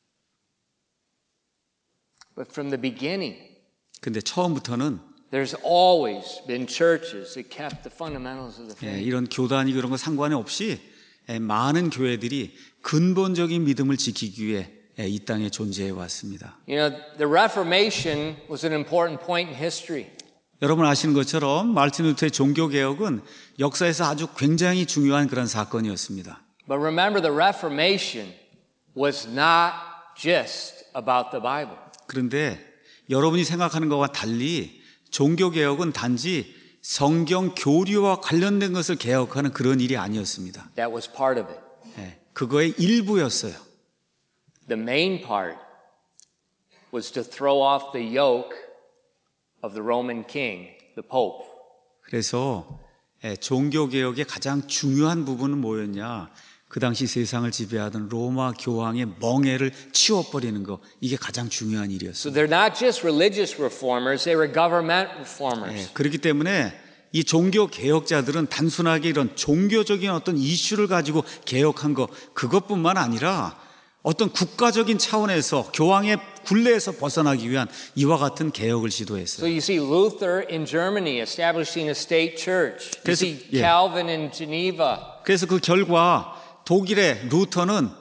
But from the beginning, 근데 처음부터는 there's always been churches that kept the fundamentals of the faith. 이런 교단이 그런 거 상관에 없이 많은 교회들이 근본적인 믿음을 지키기 위해 이 땅에 존재해 왔습니다. You know, the Reformation was an important point in history. 여러분 아시는 것처럼 마르틴 루터의 종교개혁은 역사에서 아주 굉장히 중요한 그런 사건이었습니다. But remember, the Reformation was not just about the Bible. 그런데 여러분이 생각하는 것과 달리 종교개혁은 단지 성경 교리와 관련된 것을 개혁하는 그런 일이 아니었습니다. That was part of it. 그거의 일부였어요. The main part was to throw off the yoke of the Roman king, the Pope. 그래서 종교개혁의 가장 중요한 부분은 뭐였냐? 그 당시 세상을 지배하던 로마 교황의 멍에를 치워버리는 거, 이게 가장 중요한 So 일이었어요. they're not just religious reformers, they were government reformers. 그렇기 때문에 이 종교개혁자들은 단순하게 이런 종교적인 어떤 이슈를 가지고 개혁한 거, 그것뿐만 아니라 어떤 국가적인 차원에서 교황의 굴레에서 벗어나기 위한 이와 같은 개혁을 So 시도했어요. you see Luther in Germany establishing a state church. You see Calvin in Geneva. 그래서 그 결과 독일의 루터는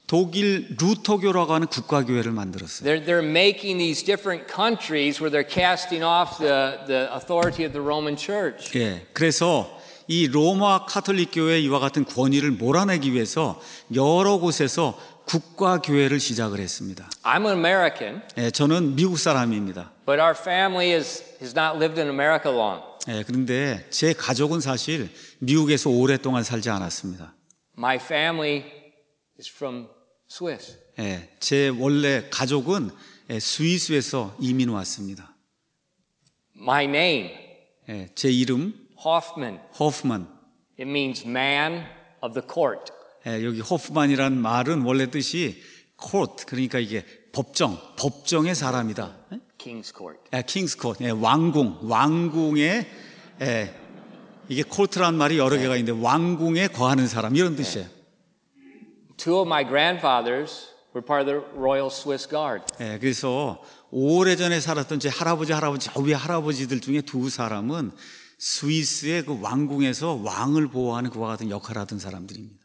독일 루터교라고 하는 국가교회를 만들었어요. They're making these different countries where they're casting off the authority of the Roman Church. 예, 그래서 이 로마 카톨릭 교회 이와 같은 권위를 몰아내기 위해서 여러 곳에서 국가교회를 시작을 했습니다. I'm an American, 예, 저는 미국 사람입니다. but our family has not lived in America long. 예, 그런데 제 가족은 사실 미국에서 오랫동안 살지 않았습니다. My family is from Swiss. 예, 제 원래 가족은 스위스에서 이민 왔습니다. My name, 예, 제 이름 Hoffman, 호프만. it means man of the court. 예, 여기 호프만이라는 말은 원래 뜻이 court, 그러니까 이게 법정, 법정의 사람이다. 예? King's Court. 킹스 코트, 예, 왕궁, 왕궁의 이게 코트라는 말이 여러 개가 있는데 왕궁에 거하는 사람 이런 뜻이에요. Two of my grandfathers were part of the Royal Swiss Guard. 예, 그래서 오래전에 살았던 제 할아버지, 저 위에 할아버지들 중에 두 사람은 스위스의 그 왕궁에서 왕을 보호하는 그와 같은 역할을 하던 사람들입니다.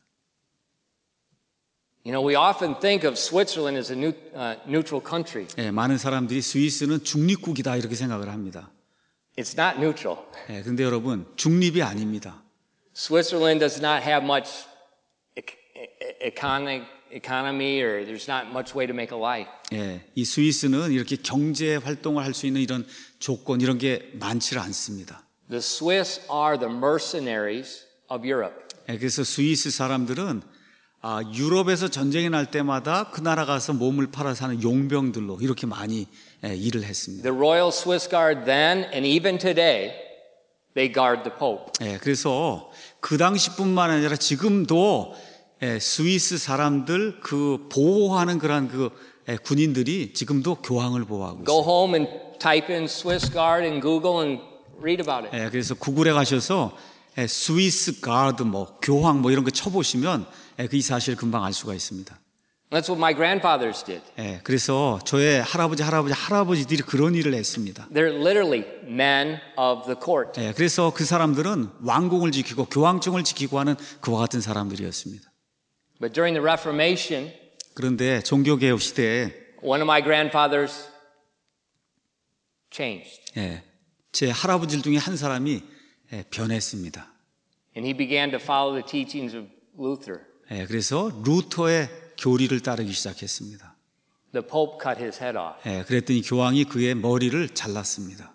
You know, we often think of Switzerland as a neutral country. 예, 많은 사람들이 스위스는 중립국이다 이렇게 생각을 합니다. It's not neutral. 예, 근데 여러분 중립이 아닙니다. Switzerland does not have much economy or there's not much way to make a life. 예, 이 스위스는 이렇게 경제 활동을 할 수 있는 이런 조건 이런 게 많지를 않습니다. The Swiss are the mercenaries of Europe. 예, 그래서 스위스 사람들은 유럽에서 전쟁이 날 때마다 그 나라 가서 몸을 팔아 사는 용병들로 이렇게 많이 일을 했습니다. The Royal Swiss Guard then and even today, they guard the Pope. 예, 그래서 그 당시뿐만 아니라 지금도 스위스 사람들 그 보호하는 그런 그 군인들이 지금도 교황을 보호하고 Go 있어요. home and type in Swiss Guard in Google and read about it. 예, 그래서 구글에 가셔서 스위스 가드 뭐 교황 뭐 이런 거 쳐보시면 그 사실 금방 알 수가 있습니다. That's what my grandfathers did. 예, 그래서 저의 할아버지들이 그런 일을 했습니다. They're literally men of the court. 예, 그래서 그 사람들은 왕궁을 지키고 교황청을 지키고 하는 그와 같은 사람들이었습니다. But during the Reformation, 그런데 종교개혁 시대에 one of my grandfathers changed. 예, 제 할아버지 중에 한 사람이 변했습니다. And he began to follow the teachings of Luther. 예, 그래서 루터의 교리를 따르기 시작했습니다. The Pope cut his head off. 예, 그랬더니 교황이 그의 머리를 잘랐습니다.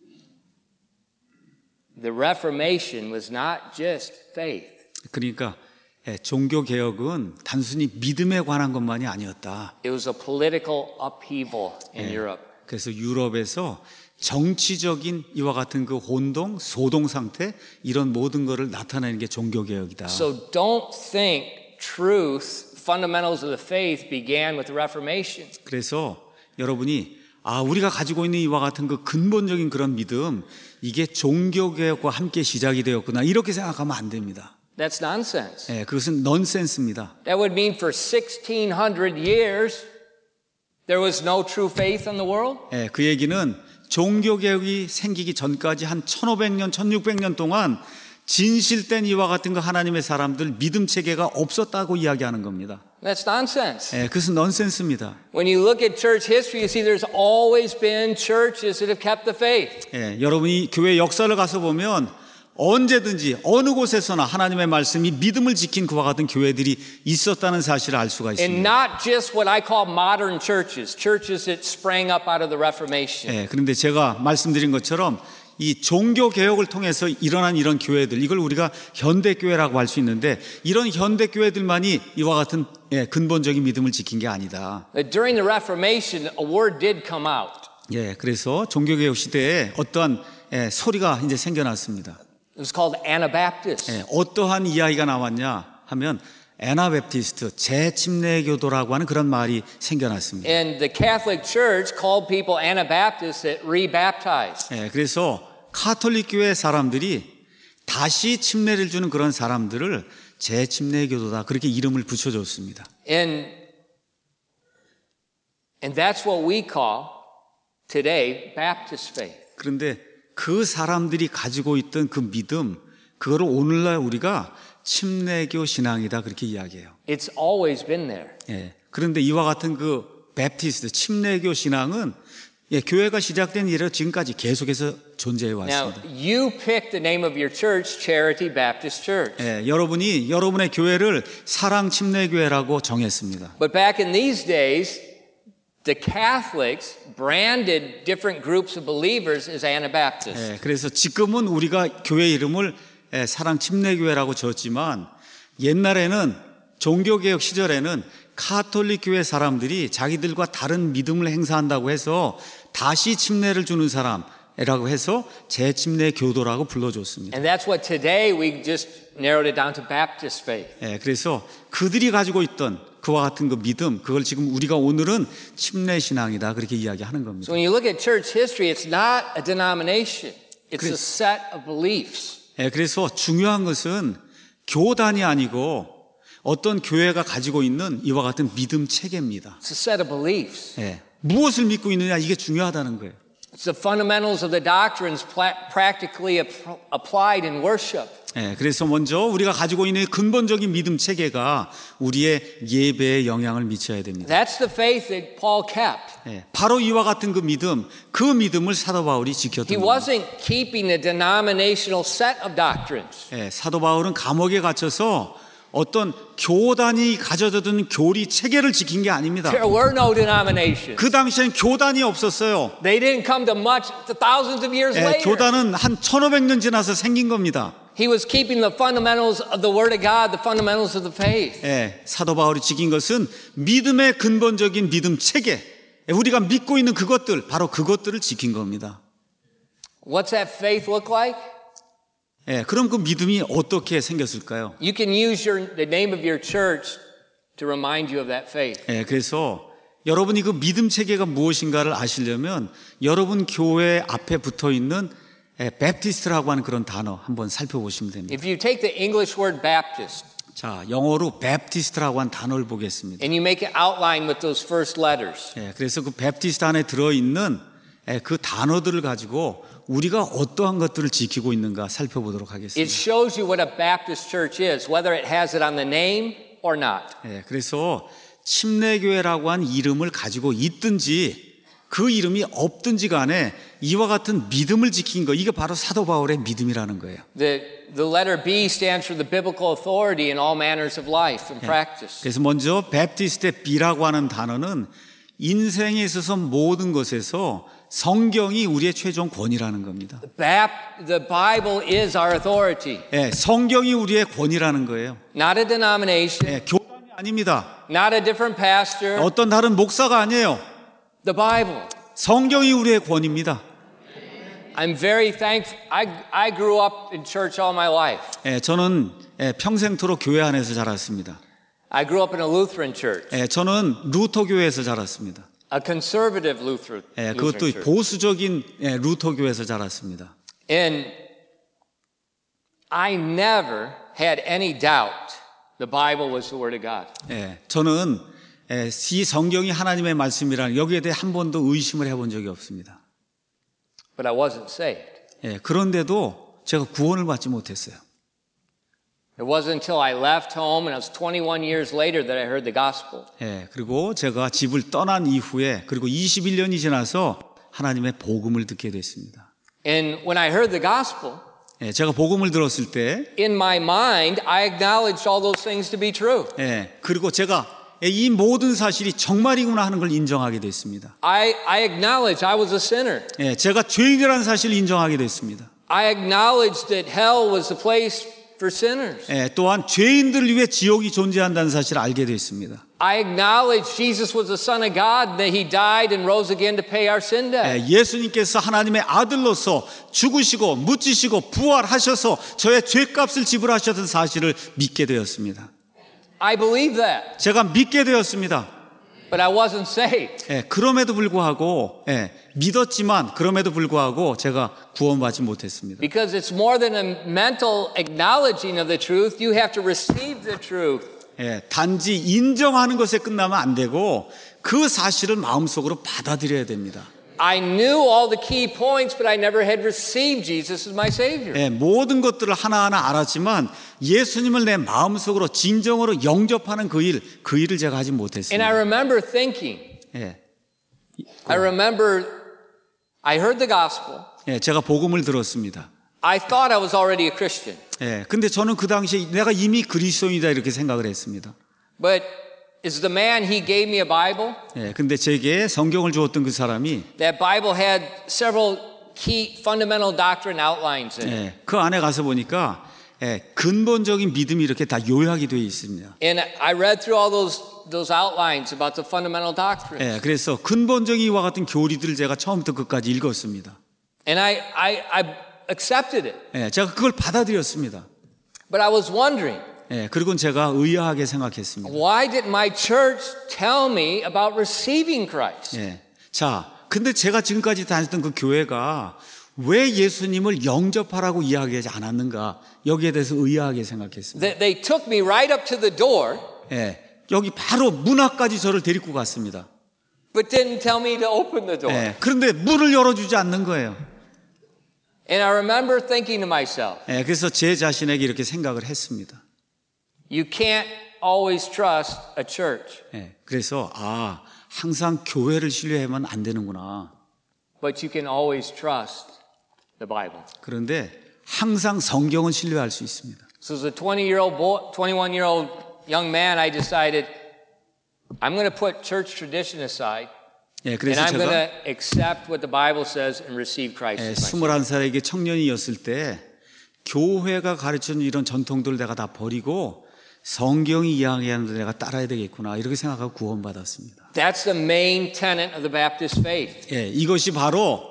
The Reformation was not just faith. 그러니까 종교개혁은 단순히 믿음에 관한 것만이 아니었다. It was a political upheaval in Europe. 그래서 유럽에서 정치적인 이와 같은 그 혼동, 소동 상태 이런 모든 것을 나타내는 게 종교개혁이다. So don't think truth, fundamentals of the faith began with the Reformation. 그래서 여러분이 우리가 가지고 있는 이와 같은 그 근본적인 그런 믿음 이게 종교개혁과 함께 시작이 되었구나 이렇게 생각하면 안 됩니다. That's nonsense. 예, 그것은 넌센스입니다. That would mean for 1600 years there was no true faith in the world. 예, 그 얘기는 종교개혁이 생기기 전까지 한 1500년, 1600년 동안 진실된 이와 같은 그 하나님의 사람들 믿음 체계가 없었다고 이야기하는 겁니다. That's nonsense. 예, 그것은 넌센스입니다. When you look at church history, you see there's always been churches that have kept the faith. 예, 여러분이 교회 역사를 가서 보면 언제든지 어느 곳에서나 하나님의 말씀이 믿음을 지킨 그와 같은 교회들이 있었다는 사실을 알 수가 And 있습니다. not just what I call modern churches, churches that sprang up out of the Reformation. 예, 그런데 제가 말씀드린 것처럼 이 종교 개혁을 통해서 일어난 이런 교회들 이걸 우리가 현대 교회라고 할 수 있는데 이런 현대 교회들만이 이와 같은 근본적인 믿음을 지킨 게 아니다. During the Reformation, a word did come out. 예, 그래서 종교 개혁 시대에 어떠한 소리가 이제 생겨났습니다. It was called Anabaptist. 예, 어떠한 이야기가 나왔냐 하면 애나베프티스트 재침례교도라고 하는 그런 말이 생겨났습니다. And the Catholic Church called people Anabaptists that rebaptized. 예, 그래서 카톨릭 교회 사람들이 다시 침례를 주는 그런 사람들을 재침례교도다 그렇게 이름을 붙여줬습니다. And that's what we call today Baptist faith. 그런데 그 사람들이 가지고 있던 그 믿음 그거를 오늘날 우리가 침례교 신앙이다 그렇게 이야기해요. It's always been there. 예. 그런데 이와 같은 그 베프티스트 침례교 신앙은 예, 교회가 시작된 이래로 지금까지 계속해서 존재해 Now, 왔습니다. you picked the name of your church, Charity Baptist Church. 예, 여러분이 여러분의 교회를 사랑 침례교회라고 정했습니다. But back in these days, the Catholics branded different groups of believers as Anabaptists. 예, 그래서 지금은 우리가 교회 이름을 예, 사랑 침례교회라고 지었지만 옛날에는 종교개혁 시절에는 카톨릭 교회 사람들이 자기들과 다른 믿음을 행사한다고 해서 다시 침례를 주는 사람이라고 해서 재침례 교도라고 불러줬습니다. And that's what today we just narrowed it down to Baptist faith. 예, 그래서 그들이 가지고 있던 그와 같은 그 믿음, 그걸 지금 우리가 오늘은 침례 신앙이다 그렇게 이야기하는 겁니다. So when you look at church history, it's not a denomination. It's a set of beliefs. 예, 그래서 중요한 것은 교단이 아니고 어떤 교회가 가지고 있는 이와 같은 믿음 체계입니다. It's a set of beliefs. 예, 무엇을 믿고 있느냐 이게 중요하다는 거예요. It's the fundamentals of the doctrines practically applied in worship. 예, 그래서 먼저 우리가 가지고 있는 근본적인 믿음 체계가 우리의 예배에 영향을 미쳐야 됩니다. That's the faith that Paul kept. 예, 바로 이와 같은 그 믿음을 사도 바울이 He 지켰던 겁니다. wasn't keeping a denominational set of doctrines. 예, 사도 바울은 감옥에 갇혀서 어떤 교단이 가져다준 교리 체계를 지킨 게 아닙니다. There were no denominations. 그 당시엔 교단이 없었어요. They didn't come to much thousands of years 예, later. 교단은 한 1500년 지나서 생긴 겁니다. He was keeping the fundamentals of the Word of God, the fundamentals of the faith. 예, 사도 바울이 지킨 것은 믿음의 근본적인 믿음 체계, 예, 우리가 믿고 있는 그것들, 바로 그것들을 지킨 겁니다. What's that faith look like? 예, 그럼 그 믿음이 어떻게 생겼을까요? You can use the name of your church to remind you of that faith. 예, 그래서 여러분이 그 믿음 체계가 무엇인가를 아시려면 여러분 교회 앞에 붙어 있는 베프티스트라고 하는 그런 단어 한번 살펴보시면 됩니다. If you take the English word Baptist 자, 영어로 베프티스트라고 하는 단어를 보겠습니다. and you make an outline with those first letters, 예, 그래서 그 베프티스트 안에 들어있는 그 단어들을 가지고 우리가 어떠한 것들을 지키고 있는가 살펴보도록 it 하겠습니다. shows you what a Baptist church is, whether it has it on the name or not. 예, 그래서 침례교회라고 한 이름을 가지고 있든지 그 이름이 없든지 간에 이와 같은 믿음을 지킨 거, 이게 바로 사도 바울의 믿음이라는 거예요. The letter B stands for the biblical authority in all manners of life and practice. 그래서 먼저 베프티스트의 B라고 하는 단어는 인생에 있어서 모든 것에서 성경이 우리의 최종 권위라는 겁니다. The Bible is our authority. 예, 성경이 우리의 권위라는 거예요. Not a denomination, 예, 교단이 아닙니다. not a different pastor, 어떤 다른 목사가 아니에요. the Bible. 성경이 우리의 권위입니다. I'm very thankful. I grew up in church all my life. 예, 저는 평생토록 교회 안에서 자랐습니다. I grew up in a Lutheran church, 예, 저는 루터 교회에서 자랐습니다. a conservative Lutheran 그것도 church. 보수적인 루터 교회에서 자랐습니다. And I never had any doubt the Bible was the Word of God. 예, 저는 이 성경이 하나님의 말씀이라는 여기에 대해 한 번도 의심을 해본 적이 없습니다. But I wasn't saved. 예, 그런데도 제가 구원을 받지 못했어요. It wasn't until I left home and it was 21 years later that I heard the gospel. 예, 그리고 제가 집을 떠난 이후에 그리고 21년이 지나서 하나님의 복음을 듣게 됐습니다. And when I heard the gospel, 예, 제가 복음을 들었을 때, in my mind, I acknowledged all those things to be true. 예, 그리고 제가 이 모든 사실이 정말이구나 하는 걸 인정하게 됐습니다. I acknowledged I was a sinner. 예, 제가 죄인이라는 사실을 인정하게 됐습니다. I acknowledged that hell was the place for sinners. 예, 또한 죄인들을 위해 지옥이 존재한다는 사실을 알게 됐습니다. I acknowledged Jesus was the Son of God, that He died and rose again to pay our sin debt. 예, 예수님께서 하나님의 아들로서 죽으시고 묻히시고 부활하셔서 저의 죄값을 지불하셨던 사실을 믿게 되었습니다. I believe that, 제가 믿게 되었습니다. but I wasn't saved. 예, 그럼에도 불구하고 믿었지만 그럼에도 불구하고 제가 구원받지 못했습니다. Because it's more than a mental acknowledging of the truth, you have to receive the truth. 예, 단지 인정하는 것에 끝나면 안 되고 그 사실을 마음속으로 받아들여야 됩니다. I knew all the key points, but I never had received Jesus as my Savior. 예, 모든 것들을 하나하나 알았지만 예수님을 내 마음속으로 진정으로 영접하는 그 일을 제가 하지 And I 못했습니다. remember thinking, 예, I remember I heard the gospel. 예, 제가 복음을 들었습니다. I thought I was already a Christian. 예, 근데 저는 그 당시에 내가 이미 그리스도인이다 이렇게 생각을 했습니다. But is the man, he gave me a Bible. 예, 근데 제게 성경을 주었던 그 사람이 That Bible had several key fundamental doctrine outlines in it. 예, 그 안에 가서 보니까 예, 근본적인 믿음이 이렇게 다 요약이 되어 있습니다. And I read through all those outlines about the fundamental doctrines. 예, 그래서 근본적인 이와 같은 교리들을 제가 처음부터 끝까지 읽었습니다. And I accepted it. 예, 제가 그걸 받아들였습니다. But I was wondering, 예, 그리고 제가 의아하게 생각했습니다. why did my church tell me about receiving Christ? 예, 자, 근데 제가 지금까지 다녔던 그 교회가 왜 예수님을 영접하라고 이야기하지 않았는가 여기에 대해서 의아하게 생각했습니다. They took me right up to the door, 예, 여기 바로 문 앞까지 저를 데리고 갔습니다. but didn't tell me to open the door. 예, 그런데 문을 열어주지 않는 거예요. And I remember thinking to myself, 예, 그래서 제 자신에게 이렇게 생각을 했습니다. you can't always trust a church, 예, 그래서 항상 교회를 신뢰하면 안 되는구나. but you can always trust the Bible. 그런데 항상 성경은 신뢰할 수 있습니다. So as a 20-year-old boy, 21-year-old young man, I decided I'm going to put church tradition aside. 예, And 그래서 I'm going 제가 to accept what the Bible says and receive Christ 예, as my Savior. 21살에게 청년이었을 때 교회가 가르치는 이런 전통들을 내가 다 버리고 성경이 이야기하는 대로 내가 따라야 되겠구나 이렇게 생각하고 구원받았습니다. That's the main tenet of the Baptist faith. 예, 이것이 바로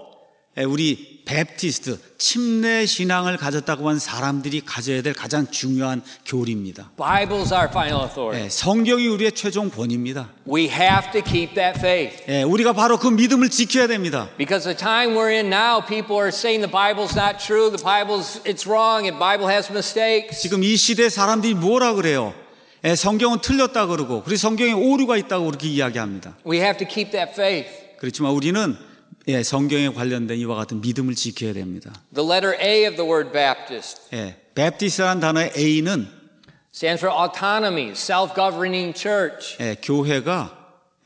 우리 베프티스트 침례 신앙을 가졌다고 하는 사람들이 가져야 될 가장 중요한 교리입니다. Bible's our final authority. 예, 성경이 우리의 최종 권위입니다. We have to keep that faith. 예, 우리가 바로 그 믿음을 지켜야 됩니다. Because the time we're in now, people are saying the Bible's not true, it's wrong, the Bible has mistakes. 지금 이 시대 사람들이 뭐라 그래요? 예, 성경은 틀렸다 그러고 그리고 성경에 오류가 있다고 그렇게 이야기합니다. We have to keep that faith. 그렇지만 우리는 예, 성경에 관련된 이와 같은 믿음을 지켜야 됩니다. The letter A of the word Baptist 예, 베프티스트라는 단어의 A는 stands for autonomy, self-governing church. 예, 교회가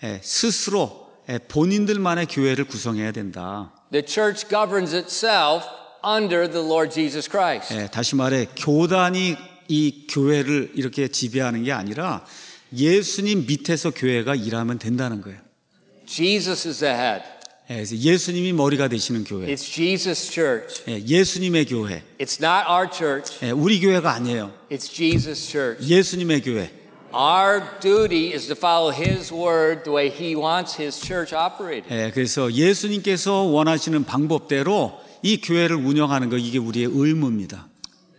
스스로 본인들만의 교회를 구성해야 된다. The church governs itself under the Lord Jesus Christ. 예, 다시 말해 교단이 이 교회를 이렇게 지배하는 게 아니라 예수님 밑에서 교회가 일하면 된다는 거예요. Jesus is the head. 예, 그래서 예수님이 머리가 되시는 교회. It's Jesus' church. 예, 예수님의 교회. It's not our church. 예, 우리 교회가 아니에요. It's Jesus' church. 예수님의 교회. Our duty is to follow His word the way He wants His church operated. 예, 그래서 예수님께서 원하시는 방법대로 이 교회를 운영하는 거 이게 우리의 의무입니다.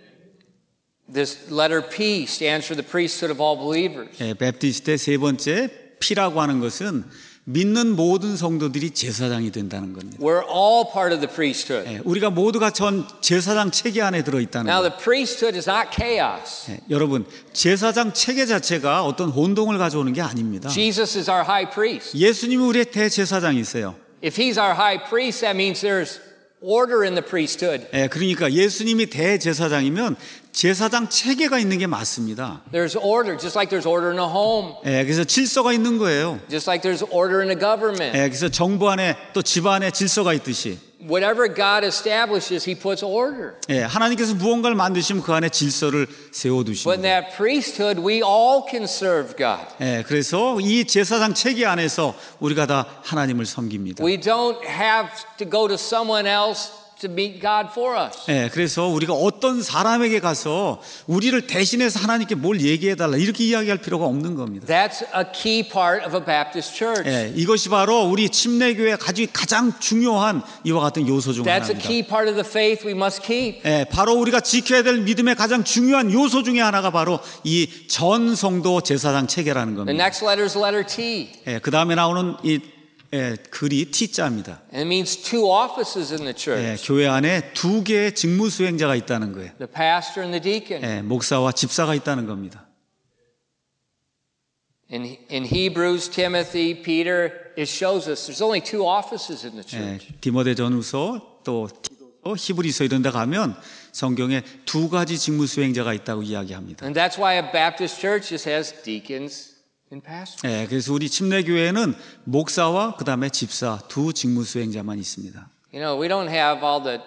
This letter P stands for the priesthood of all believers. 예, 베프티스트의 세 번째 P라고 하는 것은 믿는 모든 성도들이 제사장이 된다는 겁니다. We're all part of the priesthood. 예, 우리가 모두가 전 제사장 체계 안에 들어있다는 Now 거예요. the priesthood is not chaos. 예, 여러분 제사장 체계 자체가 어떤 혼동을 가져오는 게 아닙니다. Jesus is our high priest. 예수님이 우리의 대제사장이세요. If He's our high priest, that means there's order in the priesthood. 예, 그러니까 예수님이 대제사장이면 제사장 체계가 있는 게 맞습니다. There's order, just like there's order in a home. 예, 그래서 질서가 있는 거예요. Just like there's order in a government. 예, 그래서 정부 안에 또 집안에 질서가 있듯이 Whatever God establishes, He puts order. 예, 하나님께서 무언가를 만드시면 그 안에 질서를 But in 세워두십니다. that priesthood, we all can serve God. 예, 그래서 이 제사장 체계 안에서 우리가 다 하나님을 섬깁니다. We don't have to go to someone else to meet God for us. 예, 그래서 우리가 어떤 사람에게 가서 우리를 대신해서 하나님께 뭘 얘기해달라 이렇게 이야기할 필요가 없는 겁니다. That's a key part of a Baptist church. 예, 이것이 바로 우리 침례교회 가장 중요한 이와 같은 요소 중 That's a 하나입니다. key part of the faith we must keep. 예, 바로 우리가 지켜야 될 믿음의 가장 중요한 요소 중에 하나가 바로 이 전성도 제사장 체계라는 The 겁니다. next letter is letter T. 예, 그 다음에 나오는 이 글이 T자입니다. And it means two offices in the 예, church. 교회 안에 두 개의 직무 수행자가 있다는 거예요. The pastor and the deacon. 예, 목사와 집사가 있다는 겁니다. In Hebrews, Timothy, Peter, it shows us there's only two offices in the church. 디모데전후서 또 티도서, 히브리서 이런 데 가면 성경에 두 가지 직무 수행자가 있다고 이야기합니다. And that's why a Baptist church just has deacons and pastors. 그래서 우리 침례교회는 목사와 그다음에 집사 두 직무 수행자만 있습니다. You know, we don't have all the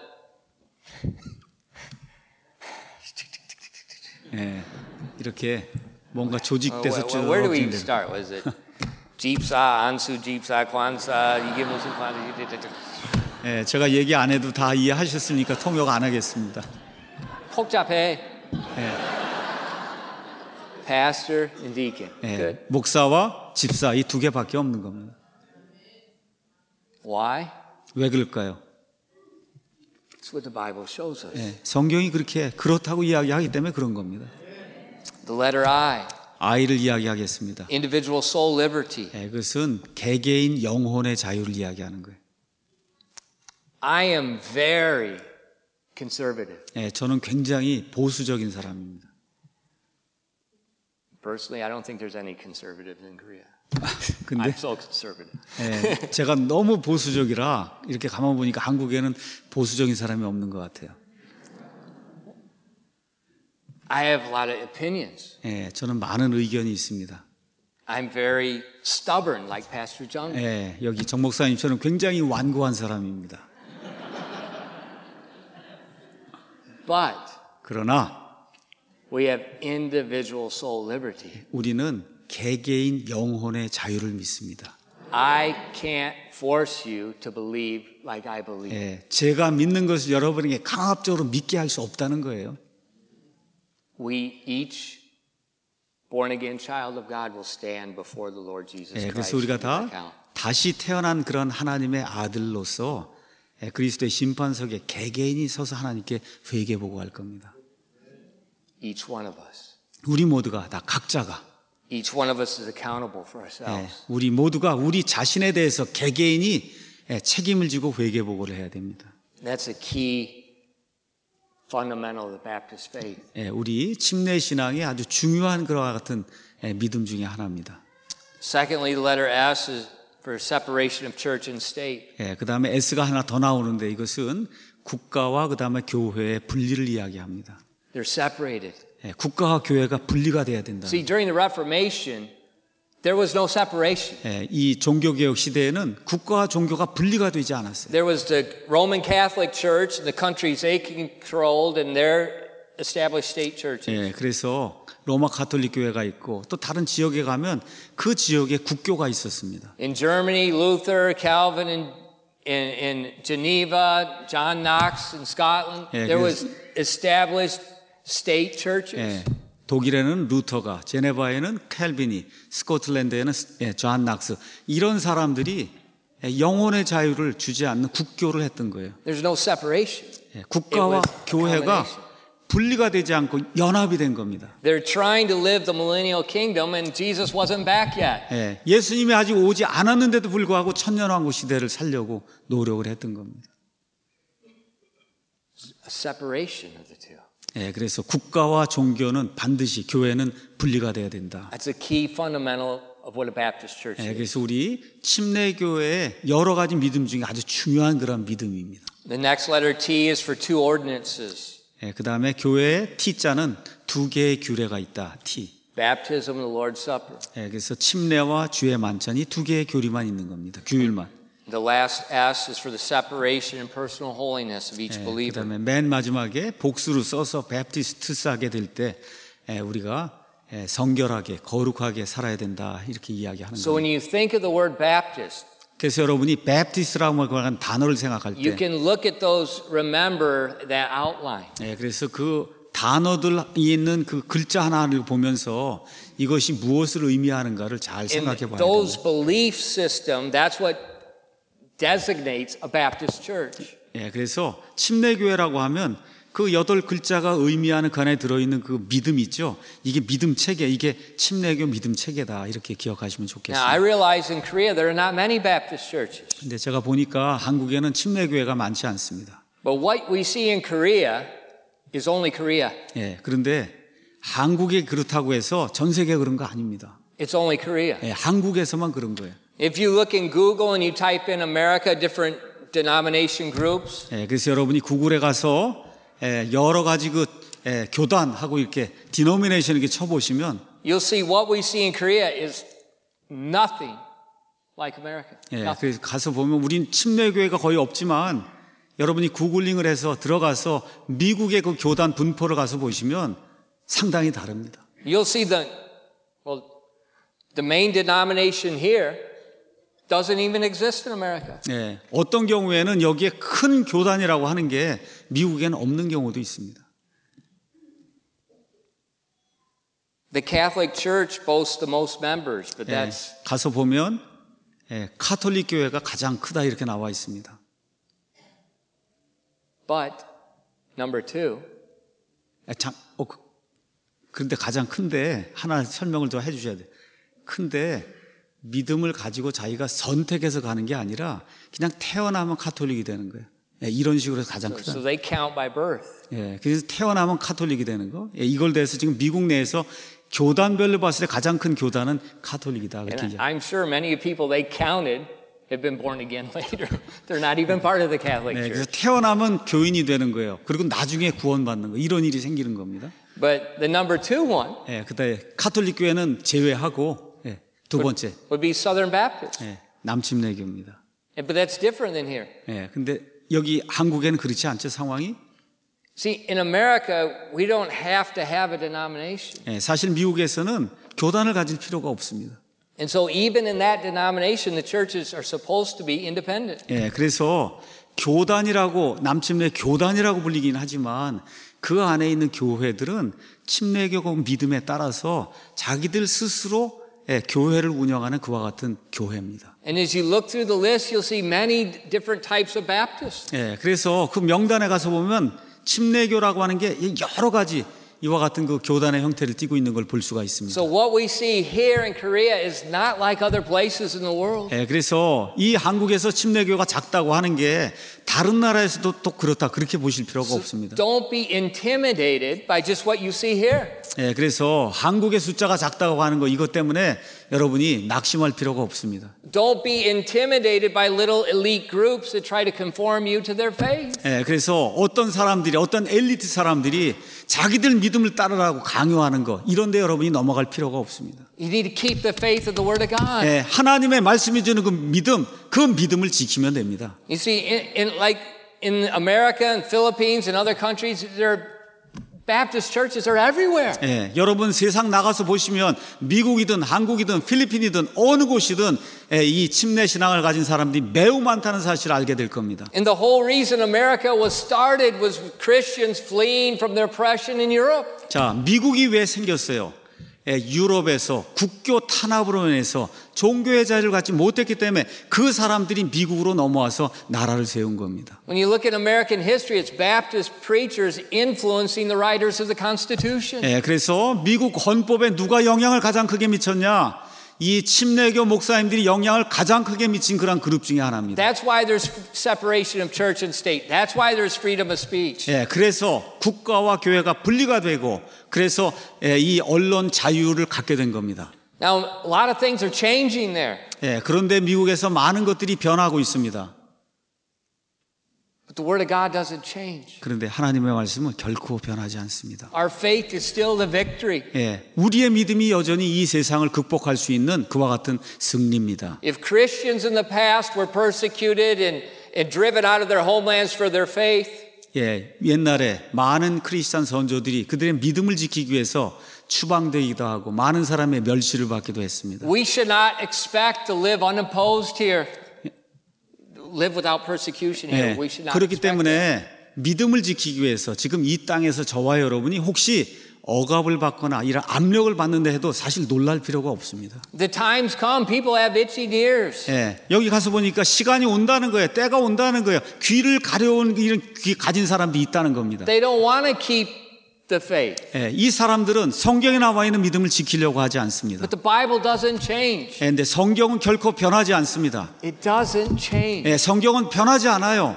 이렇게 뭔가 조직돼서 쭉 where do we 진행돼요. start? Was it 집사, 안수, 집사, 관사, 이게 무슨 관사? 제가 얘기 안 해도 다 이해하셨으니까 통역 안 하겠습니다. 복잡해. Pastor and deacon. Good. 목사와 집사 이 두 개밖에 없는 겁니다. Why? 왜 그럴까요? That's what the Bible shows us. 성경이 그렇게 그렇다고 이야기하기 때문에 그런 겁니다. The letter I. I를 이야기하겠습니다. Individual soul liberty. 그것은 개개인 영혼의 자유를 이야기하는 거예요. I am very conservative. 저는 굉장히 보수적인 사람입니다. Personally, I don't think there's any conservatives in Korea. 근데 I'm so conservative. 제가 너무 보수적이라 이렇게 가만 보니까 한국에는 보수적인 사람이 없는 것 같아요. I have a lot of opinions. 저는 많은 의견이 있습니다. I'm very stubborn, like Pastor Jung. 여기 정 목사님처럼 굉장히 완고한 사람입니다. But 그러나 we have individual soul liberty. 우리는 개개인 영혼의 자유를 믿습니다. I can't force you to believe like I believe. 제가 믿는 것을 여러분에게 강압적으로 믿게 할 수 없다는 거예요. We each born again child of God will stand before the Lord Jesus Christ. 그래서 우리가 다 and account. 다시 태어난 그런 하나님의 아들로서 그리스도의 심판석에 개개인이 서서 하나님께 회개 보고할 겁니다. Each one of us. 우리 모두가 다 각자가 Each one of us is accountable for ourselves. 우리 모두가 우리 자신에 대해서 개개인이 책임을 지고 회개 보고를 해야 됩니다. That's a key fundamental of the Baptist faith. 우리 침례 신앙의 아주 중요한 그와 같은 믿음 중에 하나입니다. Secondly, the letter S is for separation of church and state. 그 다음에 S가 하나 더 나오는데 이것은 국가와 그 다음에 교회의 분리를 이야기합니다. They're separated. 국가와 교회가 분리가 돼야 된다. See, during the Reformation, there was no separation. 이 종교개혁 시대에는 국가와 종교가 분리가 되지 않았어요. There was the Roman Catholic Church and the countries they controlled and their established state churches. 그래서 로마 가톨릭 교회가 있고 또 다른 지역에 가면 그 지역에 국교가 있었습니다. In Germany, Luther, Calvin in Geneva, John Knox in Scotland, there was established state churches. 독일에는 루터가, 제네바에는 캘빈이, 스코틀랜드에는 존 낙스 이런 사람들이 영혼의 자유를 주지 않는 국교를 했던 거예요. There's no separation. 국가와 It was 교회가 combination. 분리가 되지 않고 연합이 된 겁니다. They're trying to live the millennial kingdom and Jesus wasn't back yet. 예수님이 아직 오지 않았는데도 불구하고 천년왕국 시대를 살려고 노력을 했던 겁니다. A separation of the two. 그래서 국가와 종교는 반드시 교회는 분리가 돼야 된다. That's a key fundamental of what a Baptist church is. 그래서 우리 침례교회의 여러 가지 믿음 중에 아주 중요한 그런 믿음입니다. The next letter T is for two ordinances. 그 다음에 교회의 T자는 두 개의 규례가 있다. T. Baptism and the Lord's Supper. 그래서 침례와 주의 만찬이 두 개의 교리만 있는 겁니다. 규율만. The last S is for the separation and personal holiness of each 그 believer. 다음에 맨 마지막에 복수를 써서 베프티스트 하게 될 때 우리가 성결하게 거룩하게 살아야 된다 이렇게 이야기하는 So when 거예요. you think of the word Baptist, 그래서 여러분이 베프티스트라고 하는 단어를 생각할 you 때 can look at those, remember that outline. 그래서 그 단어들이 있는 그 글자 하나를 보면서 이것이 무엇을 의미하는가를 잘 생각해 And 봐야 those 됩니다. belief system, that's what designates a Baptist church. 그래서 침례교회라고 하면 그 8글자가 의미하는 그 안에 들어있는 그 믿음 있죠. 이게 믿음 체계, 이게 침례교 믿음 체계다 이렇게 기억하시면 Now, I 좋겠습니다. realize in Korea there are not many Baptist churches. 근데 제가 보니까 한국에는 침례교회가 많지 않습니다. But what we see in Korea is only Korea. 그런데 한국이 그렇다고 해서 전 세계가 그런 거 아닙니다. It's only Korea. 예, 한국에서만 그런 거예요. If you look in Google and you type in America, different denomination groups, 예, 그래서 여러분이 구글에 가서 여러 가지 교단하고 이렇게 denomination 이렇게 쳐보시면 you'll see what we see in Korea is nothing like America. 예, Nothing. 그래서 가서 보면 우린 침례교회가 거의 없지만 여러분이 구글링을 해서 들어가서 미국의 그 교단 분포를 가서 보시면 상당히 다릅니다. You'll see the main denomination here doesn't even exist in America. 예, 어떤 경우에는 여기에 큰 교단이라고 하는 게 미국에는 없는 경우도 있습니다. The Catholic Church boasts the most members, but 예, that's 가서 보면 카톨릭 교회가 가장 크다 이렇게 나와 있습니다. but number two, 그런데 가장 큰데 하나 설명을 더 해주셔야 돼요. 큰데 믿음을 가지고 자기가 선택해서 가는 게 아니라 그냥 태어나면 카톨릭이 되는 거예요. 예, 이런 식으로 해서 가장 크다. so they count by birth. 예, 그래서 태어나면 카톨릭이 되는 거. 예, 이걸 대해서 지금 미국 내에서 교단별로 봤을 때 가장 큰 교단은 카톨릭이다. 그렇게 And I'm sure many people they counted have been born again later. They're not even part of the Catholic 네, 그래서 Church. 태어나면 교인이 되는 거예요. 그리고 나중에 구원받는 거. 이런 일이 생기는 겁니다. But the number two one 예, 그다음에 카톨릭 교회는 제외하고 두 번째 would be Southern Baptist. 남침례교입니다. But that's different than here. 예, 근데 여기 한국에는 그렇지 않죠, 상황이? See, in America, we don't have to have a denomination. 예, 사실 미국에서는 교단을 가질 필요가 없습니다. And so even in that denomination, the churches are supposed to be independent. 예, 그래서 교단이라고 남침례 교단이라고 불리긴 하지만 그 안에 있는 교회들은 침례교 믿음에 따라서 자기들 스스로 교회를 운영하는 그와 같은 교회입니다. And as you look through the list, you'll see many different types of Baptists. 예, 그래서 그 명단에 가서 보면 침례교라고 하는 게 여러 가지 이와 같은 그 교단의 형태를 띠고 있는 걸 볼 수가 있습니다. So what we see here in Korea is not like other places in the world. 예, 그래서 이 한국에서 침례교가 작다고 하는 게 다른 나라에서도 또 그렇다 그렇게 보실 필요가 없습니다. Don't be intimidated by just what you see here. 예, 그래서 한국의 숫자가 작다고 하는 거 이것 때문에 여러분이 낙심할 필요가 없습니다. Don't be intimidated by little elite groups that try to conform you to their faith. 예, 그래서 어떤 엘리트 사람들이 자기들 믿음을 따르라고 강요하는 거 이런 데 여러분이 넘어갈 필요가 없습니다. You need to keep the faith of the Word of God. 예, 하나님의 말씀이 주는 그 믿음을 지키면 됩니다. You see, like in America and Philippines and other countries, Baptist churches are everywhere. 예, 여러분 세상 나가서 보시면 미국이든 한국이든 필리핀이든 어느 곳이든 이 침례 신앙을 가진 사람들이 매우 많다는 사실을 알게 될 겁니다. And the whole reason America was started was Christians fleeing from their oppression in Europe. 자, 미국이 왜 생겼어요? 유럽에서 국교 탄압으로 인해서 종교의 자유를 갖지 못했기 때문에 그 사람들이 미국으로 넘어와서 나라를 세운 겁니다. When you look at American history, it's Baptist preachers influencing the writers of the Constitution. 예, 그래서 미국 헌법에 누가 영향을 가장 크게 미쳤냐? 이 침례교 목사님들이 영향을 가장 크게 미친 그런 그룹 중에 하나입니다. That's why there's separation of church and state. That's why there's freedom of speech. 예, 그래서 국가와 교회가 분리가 되고 그래서 이 언론 자유를 갖게 된 겁니다. Now, a lot of things are changing there. 예, 그런데 미국에서 많은 것들이 변하고 있습니다. But the Word of God doesn't change. 그런데 하나님의 말씀은 결코 변하지 않습니다. Our faith is still the victory. 예, 우리의 믿음이 여전히 이 세상을 극복할 수 있는 그와 같은 승리입니다. If Christians in the past were persecuted and driven out of their homelands for their faith, 예, 옛날에 많은 크리스찬 선조들이 그들의 믿음을 지키기 위해서 추방되기도 하고 많은 사람의 멸시를 받기도 했습니다. we should not expect to live unopposed here. Live without persecution here. 예, We should not 그렇기 expect that. 때문에 믿음을 지키기 위해서 지금 이 땅에서 저와 여러분이 혹시 억압을 받거나 이런 압력을 받는다 해도 사실 놀랄 필요가 없습니다. The times come, people have itching ears. 예, 여기 가서 보니까 시간이 온다는 거예요. 때가 온다는 거예요. 귀를 가려운 이런 귀 가진 사람들이 있다는 겁니다. They don't want to keep the faith. 예, 이 사람들은 성경에 나와 있는 믿음을 지키려고 하지 않습니다. But the Bible doesn't change. 예, 근데 성경은 결코 변하지 않습니다. It doesn't change. 예, 성경은 변하지 않아요.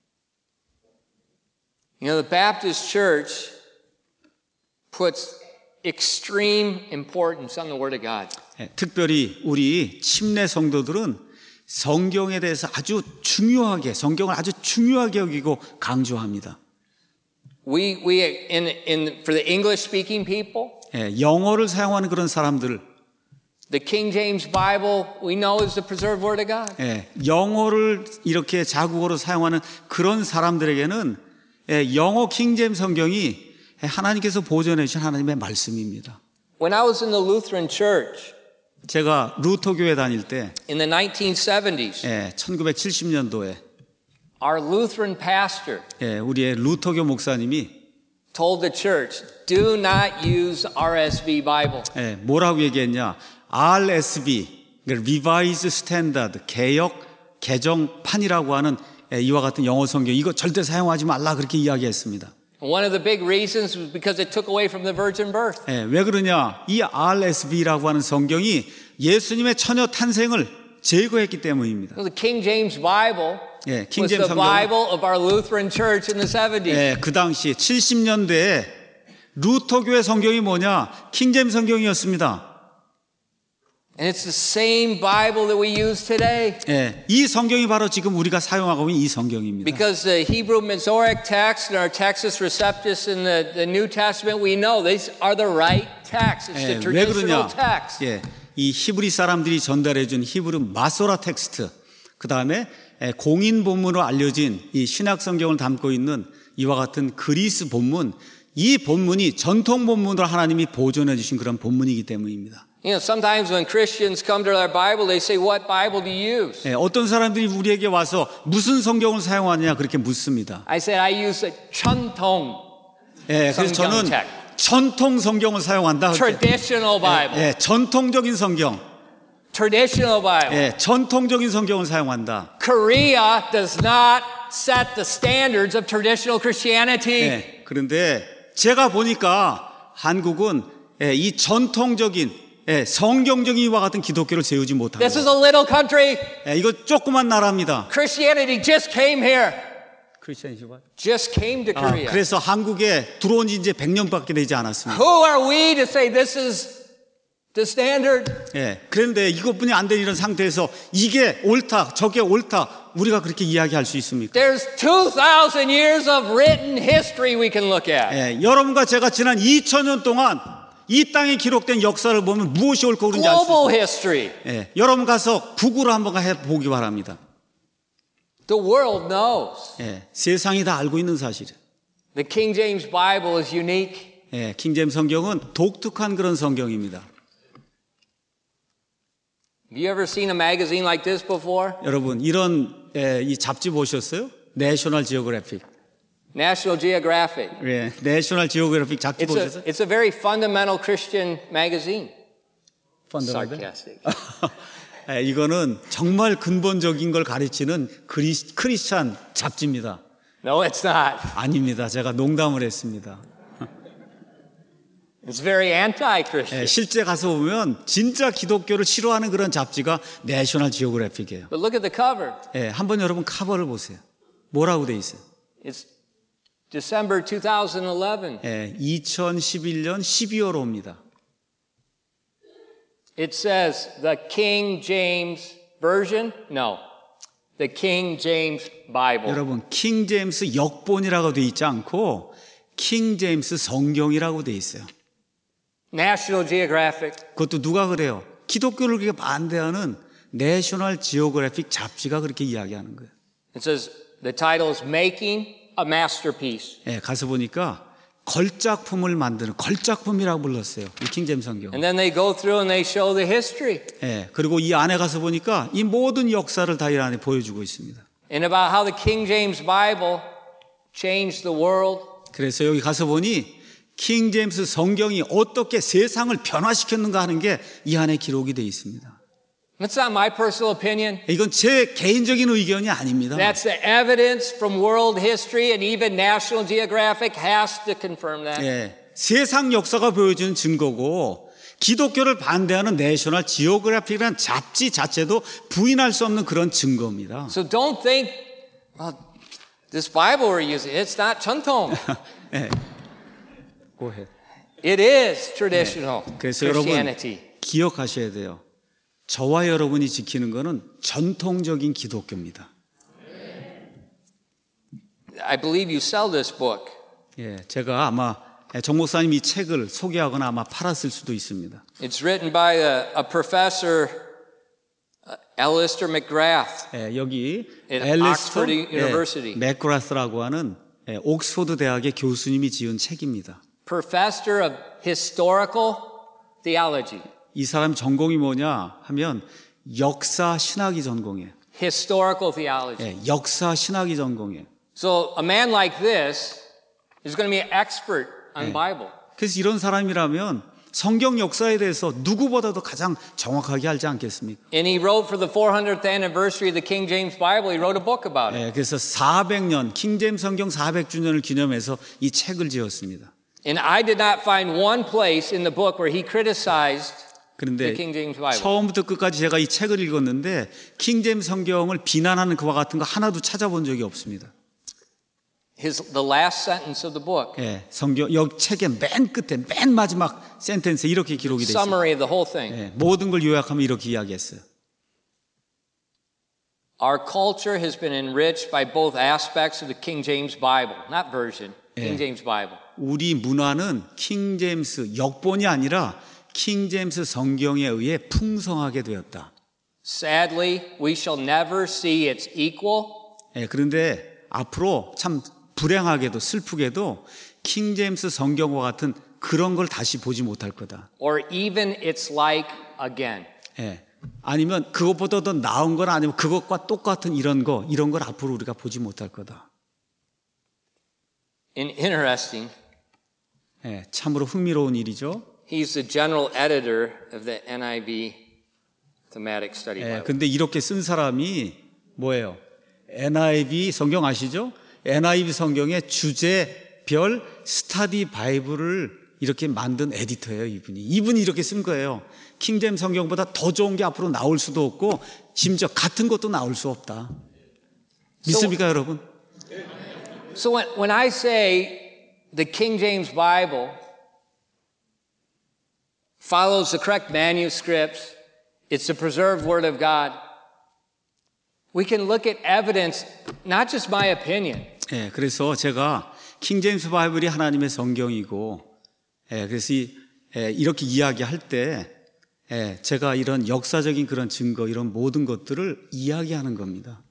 You know, the Baptist Church puts extreme importance on the Word of God. 특별히 우리 침례 성도들은 성경에 대해서 아주 중요하게, 성경을 아주 중요하게 여기고 강조합니다. For the English speaking people, 영어를 사용하는 그런 사람들, the King James Bible we know is the preserved Word of God. 영어를 이렇게 자국어로 사용하는 그런 사람들에게는 영어 킹제임스 성경이 하나님께서 보존해 주신 하나님의 말씀입니다. When I was in the Lutheran Church, 제가 루터 교회 다닐 때 in the 1970s, 1970년도에 our Lutheran pastor 우리의 루터교 목사님이 told the church, do not use RSV Bible. 뭐라고 얘기했냐? RSV, Revised Standard, 개역 개정판이라고 하는 이와 같은 영어 성경, 이거 절대 사용하지 말라 그렇게 이야기했습니다. One of the big reasons was because it took away from the virgin birth. 왜 그러냐? 이 RSV라고 하는 성경이 예수님의 처녀 탄생을 제거했기 때문입니다. The King James Bible was the Bible of our Lutheran Church in the 70s. 그 당시 70년대에 루터교회 성경이 뭐냐? 킹제임스 성경이었습니다. And it's the same Bible that we use today. 이 성경이 바로 지금 우리가 사용하고 있는 이 성경입니다. Because the Hebrew Masoretic text and our Textus Receptus in the New Testament, we know these are the right text. It's the 왜 traditional 그러냐? text. 이 히브리 사람들이 전달해 준 히브리 마소라 텍스트, 그 다음에 공인 본문으로 알려진 이 신약 성경을 담고 있는 이와 같은 그리스 본문, 이 본문이 전통 본문으로 하나님이 보존해 주신 그런 본문이기 때문입니다. You know, sometimes when Christians come to our Bible, they say, "What Bible do you use?" 어떤 사람들이 우리에게 와서 무슨 성경을 사용하느냐 그렇게 묻습니다. I said, "I use a 전통." 그래서 저는 전통 성경을 사용한다. Traditional Bible. 전통적인 성경. Traditional Bible. 전통적인 성경을 사용한다. Korea does not set the standards of traditional Christianity. 그런데 제가 보니까 한국은 이 전통적인 성경적인 이와 같은 기독교를 세우지 못합니다. This is a little country. 이거 조그만 나라입니다. Christianity just came here. Christianity what? Just came to Korea. 그래서 한국에 들어온 지 이제 100년밖에 되지 않았습니다. Who are we to say this is the standard? 그런데 이것뿐이 안 되는 이런 상태에서 이게 옳다, 저게 옳다, 우리가 그렇게 이야기할 수 있습니까? There's 2,000 years of written history we can look at. 여러분과 제가 지난 2000년 동안 이 땅에 기록된 역사를 보면 무엇이 옳고 그른지 알 수 Global 있습니다. history. 여러분 가서 구글 한번 해보기 바랍니다. The world knows. 세상이 다 알고 있는 사실이에요. The King James Bible is unique. 킹제임스 성경은 독특한 그런 성경입니다. Have you ever seen a magazine like this before? 여러분 이런 이 잡지 보셨어요? 내셔널 지오그래픽. National Geographic. 내셔널 지오그래픽 잡지 보셨어요? It's a very fundamental Christian magazine. Sarcastic. 이거는 정말 근본적인 걸 가르치는 크리스찬 잡지입니다. No, it's not. 아닙니다. 제가 농담을 했습니다. It's very anti-Christian. 실제 가서 보면 진짜 기독교를 싫어하는 그런 잡지가 내셔널 지오그래픽이에요. But look at the cover. 한번 여러분 커버를 보세요. 뭐라고 돼 있어요? It's December 2011. 2011년 12월 옵니다. It says the King James Version? No. The King James Bible. 여러분, 킹 제임스 역본이라고 돼 있지 않고 킹 제임스 성경이라고 돼 있어요. National Geographic. 그것도 누가 그래요? 기독교를 그렇게 반대하는 내셔널 지오그래픽 잡지가 그렇게 이야기하는 거예요. It says the title is Making a Masterpiece. 가서 보니까 걸작품을 만드는 걸작품이라고 불렀어요. 이 킹제임스 성경. And then they go through and they show the history. 그리고 이 안에 가서 보니까 이 모든 역사를 다 이 안에 보여주고 있습니다. And about how the King James Bible changed the world. 그래서 여기 가서 보니 킹제임스 성경이 어떻게 세상을 변화시켰는가 하는 게 이 안에 기록이 되어 있습니다. That's not my personal opinion. 이건 제 개인적인 의견이 아닙니다. That's the evidence from world history and even National Geographic has to confirm that. 세상 역사가 보여주는 증거고 기독교를 반대하는 내셔널 지오그래픽이라는 잡지 자체도 부인할 수 없는 그런 증거입니다. So don't think, well, this Bible we're using, it's not 전통. Go ahead. It is traditional 그래서 여러분 Christianity. 기억하셔야 돼요. 저와 여러분이 지키는 것은 전통적인 기독교입니다. I believe you sell this book. 예, 제가 아마 정 목사님 이 책을 소개하거나 아마 팔았을 수도 있습니다. It's written by a professor, Alistair McGrath. 예, 여기 In 앨리스터 Oxford University. 맥그라스라고 하는 옥스포드 대학의 교수님이 지은 책입니다. Professor of Historical Theology. 이 사람 전공이 뭐냐 하면 역사 신학이 전공이에요. Historical Theology. 예, 역사 신학이 전공이에요. So a man like this is going to be an expert on Bible. 그래서 이런 사람이라면 성경 역사에 대해서 누구보다도 가장 정확하게 알지 않겠습니까? And he wrote for the 400th anniversary of the King James Bible, he wrote a book about it. 예, 그래서 400년 킹제임 성경 400주년을 기념해서 이 책을 지었습니다. And I did not find one place in the book where he criticized 그런데 the King James Bible. 처음부터 끝까지 제가 이 책을 읽었는데 킹제임 성경을 비난하는 그와 같은 거 하나도 찾아본 적이 없습니다. The last sentence of the book. 예, 성경 여 책의 맨 끝에 맨 마지막 센텐스에 이렇게 기록이 되어 있습니다. Summary of the whole thing. 예, 모든 걸 요약하면 이렇게 이야기했어요. Our culture has been enriched by both aspects of the King James Bible, not version, King James Bible. 우리 문화는 킹제임스 역본이 아니라 킹제임스 성경에 의해 풍성하게 되었다. Sadly, we shall never see its equal. 예, 그런데 앞으로 참 불행하게도 슬프게도 킹제임스 성경과 같은 그런 걸 다시 보지 못할 거다. Or even its like again. 예, 아니면 그것보다 더 나은 건 아니면 그것과 똑같은 이런 걸 앞으로 우리가 보지 못할 거다. Interesting. 예, 참으로 흥미로운 일이죠. He's the general editor of the NIV Thematic Study 예, Bible. 근데 이렇게 쓴 사람이 뭐예요? NIV 성경 아시죠? NIV 성경의 주제별 스터디 바이블을 이렇게 만든 에디터예요, 이분이 이렇게 쓴 거예요. 킹제임 성경보다 더 좋은 게 앞으로 나올 수도 없고 심지어 같은 것도 나올 수 없다. 믿습니까, 여러분? So when I say the King James Bible follows the correct manuscripts, it's the preserved Word of God, we can look at evidence, not just my opinion. 예, 그래서 제가 킹제임스 바이블이 하나님의 성경이고, 예, 그래서 이렇게 이야기할 때, 예, 제가 이런 역사적인 그런 증거, 이런 모든 것들을 이야기하는 겁니다.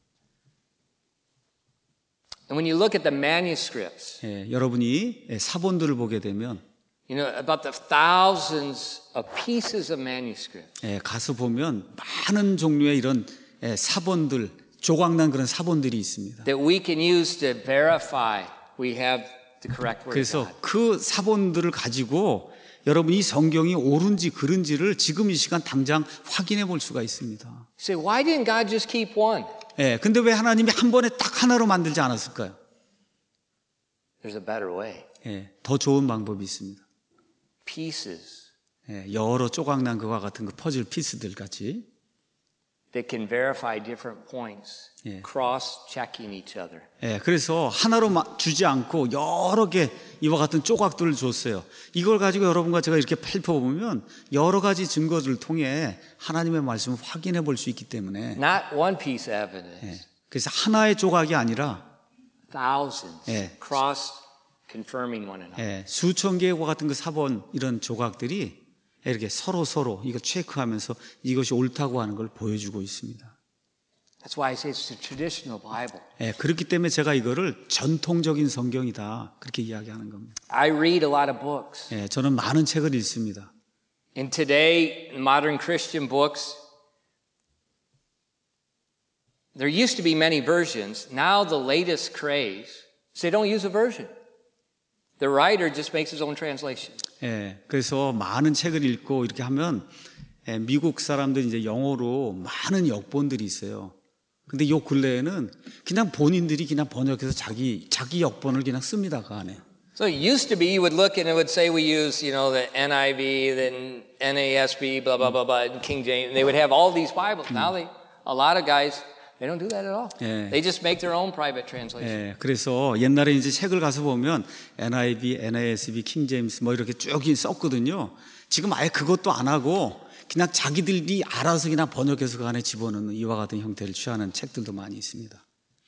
And when you look at the manuscripts, 예, 여러분이 사본들을 보게 되면, you know, about the thousands of pieces of manuscript. 예, 가서 보면 많은 종류의 이런 사본들, 조각난 그런 사본들이 있습니다. That we can use to verify we have the correct word of 그래서 God. 그 사본들을 가지고 여러분이 성경이 옳은지 그른지를 지금 이 시간 당장 확인해 볼 수가 있습니다. You say, why didn't God just keep one? 예, 근데 왜 하나님이 한 번에 딱 하나로 만들지 않았을까요? There's a better way. 예, 더 좋은 방법이 있습니다. Pieces 예, 여러 조각난 그와 같은 그 퍼즐 피스들 같이. that can verify different points, Yeah. cross-checking each other. 예, 그래서 하나로 주지 않고 여러 개 이와 같은 조각들을 줬어요. 이걸 가지고 여러분과 제가 이렇게 살펴보면 여러 가지 증거들을 통해 하나님의 말씀을 확인해 볼 수 있기 때문에 Not one piece of evidence, 예, 그래서 하나의 조각이 아니라 thousands Yeah. cross-confirming one another. 예, 수천 개와 같은 그 사본 이런 조각들이 이렇게 서로 이거 체크하면서 이것이 옳다고 하는 걸 보여주고 있습니다. That's why I say it's a traditional Bible. 예, 그렇기 때문에 제가 이거를 전통적인 성경이다 그렇게 이야기하는 겁니다. I read a lot of books. 예, 저는 많은 책을 읽습니다. And today, in modern Christian books, there used to be many versions. Now the latest craze is they don't use a version. The writer just makes his own translation. 예, 그래서 많은 책을 읽고 이렇게 하면 미국 사람들 이제 영어로 많은 역본들이 있어요. 근데 요 근래에는 그냥 본인들이 그냥 번역해서 자기 역본을 그냥 씁니다, 그 안에. So it used to be you would look and it would say we use, you know, the NIV, then NASB, blah, blah, blah, blah, and King James. And they would have all these Bibles. Now a lot of guys, They don't do that at all. 예. They just make their own private translation. 예, 그래서 옛날에 이제 책을 가서 보면 NIV, NASB, 킹제임스 뭐 이렇게 쭉 썼거든요. 지금 아예 그것도 안 하고 그냥 자기들이 알아서 그냥 번역해서 그 안에 집어넣는 이와 같은 형태를 취하는 책들도 많이 있습니다.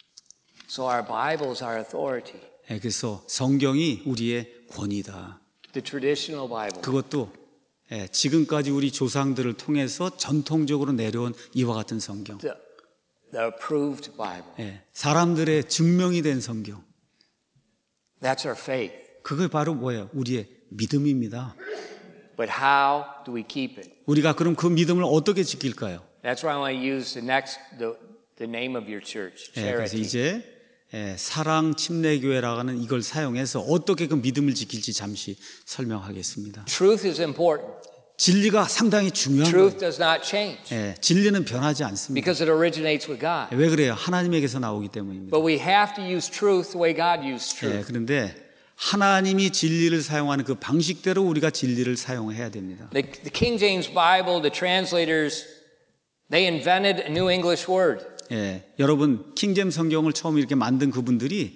So our Bible is our authority. 예, 그래서 성경이 우리의 권위다. The traditional Bible. 그것도 예, 지금까지 우리 조상들을 통해서 전통적으로 내려온 이와 같은 성경. The approved Bible. 예, 사람들의 증명이 된 성경. That's our faith. 그게 바로 뭐예요? 우리의 믿음입니다. But how do we keep it? 우리가 그럼 그 믿음을 어떻게 지킬까요? That's why I want to use the name of your church, 예, 그래서 charity. 이제 사랑 침례교회라는 이걸 사용해서 어떻게 그 믿음을 지킬지 잠시 설명하겠습니다. Truth is important. 진리가 상당히 중요한 Truth 거예요. does not change 예, 진리는 변하지 않습니다. because it originates with God. 왜 그래요? 하나님에게서 나오기 때문입니다. But we have to use truth the way God used 예, truth. 그런데 하나님이 진리를 사용하는 그 방식대로 우리가 진리를 사용해야 됩니다. The King James Bible, the translators, they invented a new English word. 예, 여러분 킹잼 성경을 처음 이렇게 만든 그분들이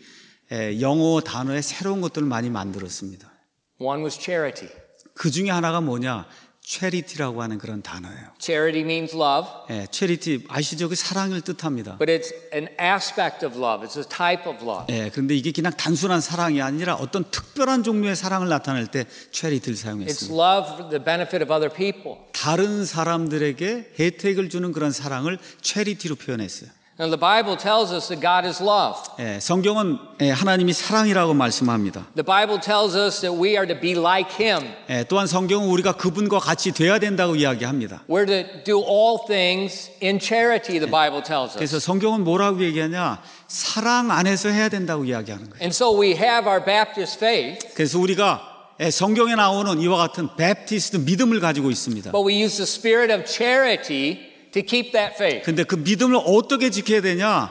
영어 단어에 새로운 것들을 많이 만들었습니다. One was charity. 그 중에 하나가 뭐냐? charity라고 하는 그런 단어예요. Charity means love, 예, charity 아시죠? 그 사랑을 뜻합니다. but it's an aspect of love. It's a type of love. 예, 그런데 이게 그냥 단순한 사랑이 아니라 어떤 특별한 종류의 사랑을 나타낼 때 charity를 It's 사용했습니다. love for the benefit of other people. 다른 사람들에게 혜택을 주는 그런 사랑을 charity로 표현했어요. Now the Bible tells us that God is love. 예, 성경은 하나님이 사랑이라고 말씀합니다. The Bible tells us that we are to be like Him. 예, 또한 성경은 우리가 그분과 같이 돼야 된다고 이야기합니다. We're to do all things in charity, the Bible tells 그래서 us. 성경은 뭐라고 얘기하냐? 사랑 안에서 해야 된다고 이야기하는 거예요. And so we have our Baptist faith, 그래서 우리가 성경에 나오는 이와 같은 베프티스트 믿음을 가지고 있습니다. but we use the spirit of charity to keep that faith. 근데 그 믿음을 어떻게 지켜야 되냐?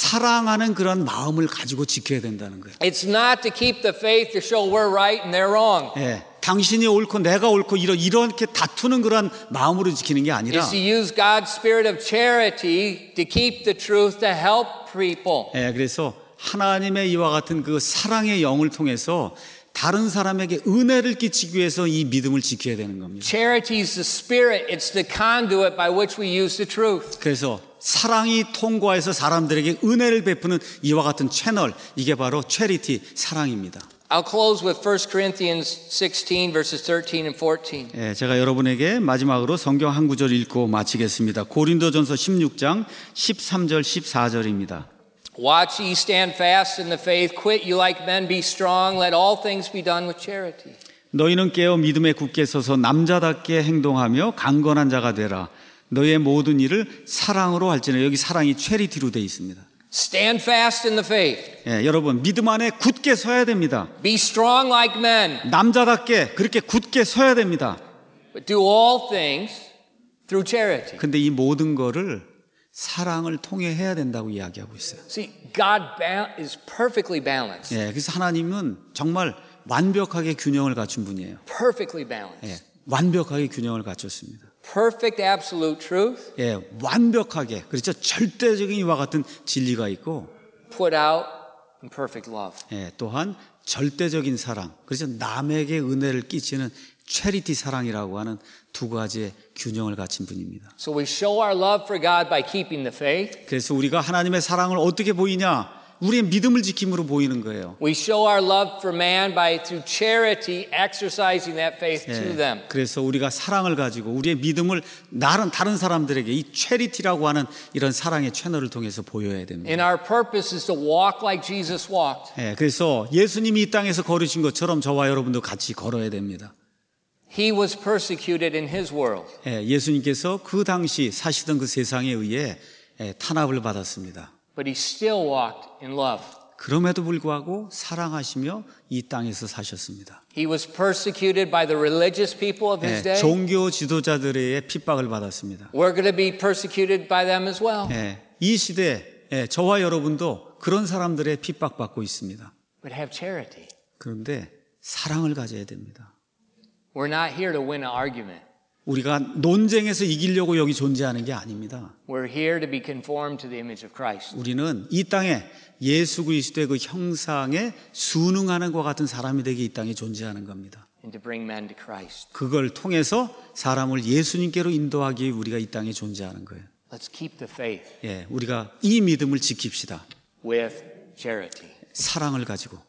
사랑하는 그런 마음을 가지고 지켜야 된다는 거예요. It's not to keep the faith to show we're right and they're wrong. 예, 당신이 옳고 내가 옳고 이렇게 다투는 그런 마음으로 지키는 게 아니라 It's to use God's spirit of charity to keep the truth to help people. 예, 그래서 하나님의 이와 같은 그 사랑의 영을 통해서 다른 사람에게 은혜를 끼치기 위해서 이 믿음을 지켜야 되는 겁니다. Charity is the spirit. It's the conduit by which we use the truth. 그래서 사랑이 통과해서 사람들에게 은혜를 베푸는 이와 같은 채널, 이게 바로 체리티, 사랑입니다. I'll close with 1 Corinthians 16 verses 13 and 14. 예, 제가 여러분에게 마지막으로 성경 한 구절 읽고 마치겠습니다. 고린도전서 16장 13절 14절입니다. Watch ye, stand fast in the faith, quit you like men, be strong, let all things be done with charity. 너희는 깨어 믿음에 굳게 서서 남자답게 행동하며 강건한 자가 되라. 너희의 모든 일을 사랑으로 할지니. 여기 사랑이 체리티로 되어 있습니다. Stand fast in the faith. 예, 여러분 믿음 안에 굳게 서야 됩니다. Be strong like men, 남자답게 그렇게 굳게 서야 됩니다. but do all things through charity. 근데 이 모든 거를 사랑을 통해 해야 된다고 이야기하고 있어요. See, God is perfectly balanced. 예, 그래서 하나님은 정말 완벽하게 균형을 갖춘 분이에요. Perfectly balanced. 예, 완벽하게 균형을 갖췄습니다. Perfect absolute truth 예, 완벽하게 그렇죠. 절대적인 이와 같은 진리가 있고, put out in perfect love. 예, 또한 절대적인 사랑, 그래서 남에게 은혜를 끼치는 체리티 사랑이라고 하는 두 가지의 균형을 갖춘 분입니다. So we show our love for God by keeping the faith. 그래서 우리가 하나님의 사랑을 어떻게 보이냐? 우리의 믿음을 지킴으로 보이는 거예요. We show our love for man by through charity exercising that faith to them. 그래서 우리가 사랑을 가지고 우리의 믿음을 다른 사람들에게 이 체리티라고 하는 이런 사랑의 채널을 통해서 보여야 됩니다. And our purpose is to walk like Jesus walked. 예, 그래서 예수님이 이 땅에서 걸으신 것처럼 저와 여러분도 같이 걸어야 됩니다. He was persecuted in his world. 예, 예수님께서 그 당시 사시던 그 세상에 의해 탄압을 받았습니다. But he still walked in love. 그럼에도 불구하고 사랑하시며 이 땅에서 사셨습니다. He was persecuted by the religious people of his day. 종교 지도자들의 핍박을 받았습니다. We're going to be persecuted by them as well. 이 시대에 저와 여러분도 그런 사람들의 핍박받고 있습니다. But have charity. 그런데 사랑을 가져야 됩니다. We're not here to win an argument. 우리가 논쟁에서 이기려고 여기 존재하는 게 아닙니다. We're here to be conformed to the image of Christ. 우리는 이 땅에 예수 그리스도의 그 형상에 순응하는 것 같은 사람이 되게 이 땅에 존재하는 겁니다. And to bring men to Christ. 그걸 통해서 사람을 예수님께로 인도하기 위해 우리가 이 땅에 존재하는 거예요. Let's keep the faith 예, 우리가 이 믿음을 지킵시다. with charity. 사랑을 가지고.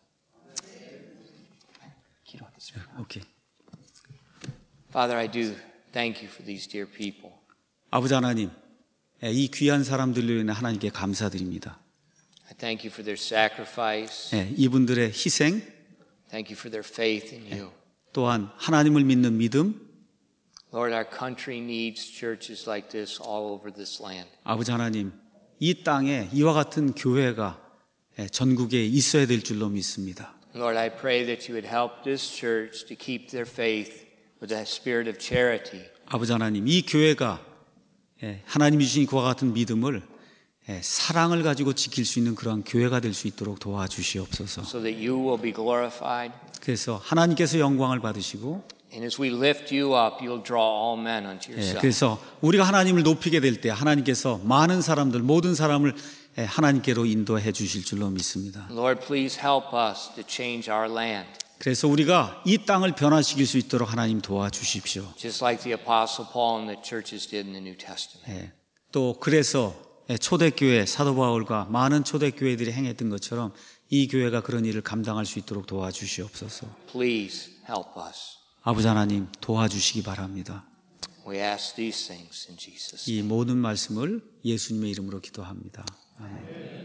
오케이. Father, I do thank you for these dear people. 아버지 하나님, 이 귀한 사람들로 인해 하나님께 감사드립니다. I thank you for their sacrifice. 예, 이분들의 희생, Thank you for their faith in you. 또한 하나님을 믿는 믿음, Lord, our country needs churches like this all over this land. 아버지 하나님, 이 땅에 이와 같은 교회가 전국에 있어야 될 줄로 믿습니다. Lord, I pray that you would help this church to keep their faith with a spirit of charity. 아버지 하나님, 이 교회가 하나님이 주신 그와 같은 믿음을 사랑을 가지고 지킬 수 있는 그러한 교회가 될 수 있도록 도와주시옵소서. So that you will be glorified. 그래서 하나님께서 영광을 받으시고, And as we lift you up, you'll draw all men unto yourself. 그래서 우리가 하나님을 높이게 될 때 하나님께서 많은 사람들, 모든 사람을 하나님께로 인도해 주실 줄로 믿습니다. Lord, please help us to change our land. 그래서 우리가 이 땅을 변화시킬 수 있도록 하나님 도와주십시오. Just like the Apostle Paul and the churches did in the New Testament. 또 그래서 초대교회 사도 바울과 많은 초대교회들이 행했던 것처럼 이 교회가 그런 일을 감당할 수 있도록 도와주시옵소서. Please help us. 아버지 하나님 도와주시기 바랍니다. We ask these things in Jesus' 이 name. 모든 말씀을 예수님의 이름으로 기도합니다. 아멘.